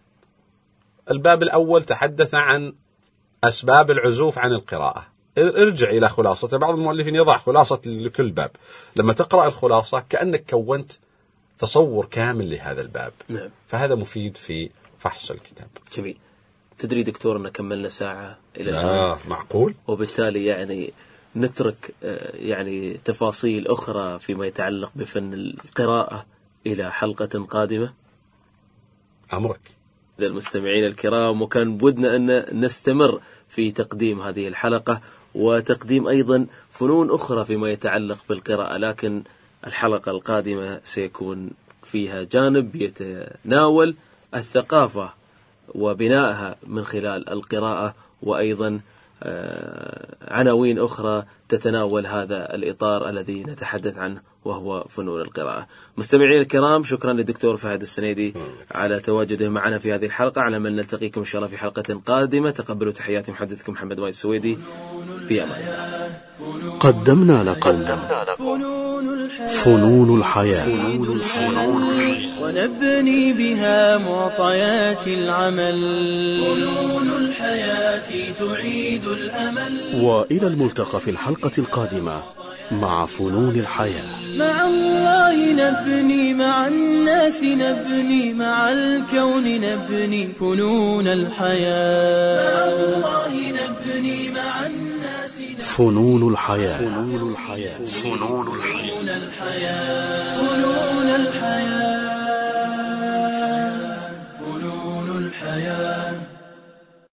الباب الأول تحدث عن أسباب العزوف عن القراءة. ارجع إلى خلاصة. بعض المؤلفين يضع خلاصة لكل باب. لما تقرأ الخلاصة كأنك كونت تصور كامل لهذا الباب. نعم. فهذا مفيد في فحص الكتاب. جميل. تدري دكتور أن كملنا ساعة إلى الآن. معقول. وبالتالي يعني نترك يعني تفاصيل أخرى فيما يتعلق بفن القراءة إلى حلقة قادمة. أمرك. للمستمعين الكرام، وكان بودنا أن نستمر في تقديم هذه الحلقة وتقديم أيضا فنون أخرى فيما يتعلق بالقراءة، لكن الحلقة القادمة سيكون فيها جانب يتناول الثقافة وبنائها من خلال القراءة، وأيضا عناوين أخرى تتناول هذا الإطار الذي نتحدث عنه وهو فنون القراءة. مستمعين الكرام، شكرا للدكتور فهد السنيدي على تواجده معنا في هذه الحلقة. على من نلتقيكم إن شاء الله في حلقة قادمة. تقبلوا تحياتي محدثكم محمد وايد السويدي. في أمان. قدمنا لكم فنون الحياة. ونبني بها معطيات العمل. فنون الحياة تعيد الأمل. وإلى الملتقى في الحلقة القادمة مع فنون الحياة. مع الله نبني، مع الناس نبني، مع الكون نبني فنون الحياة. مع الله نبني، مع الناس نبني فنون الحياة. فنون الحياة.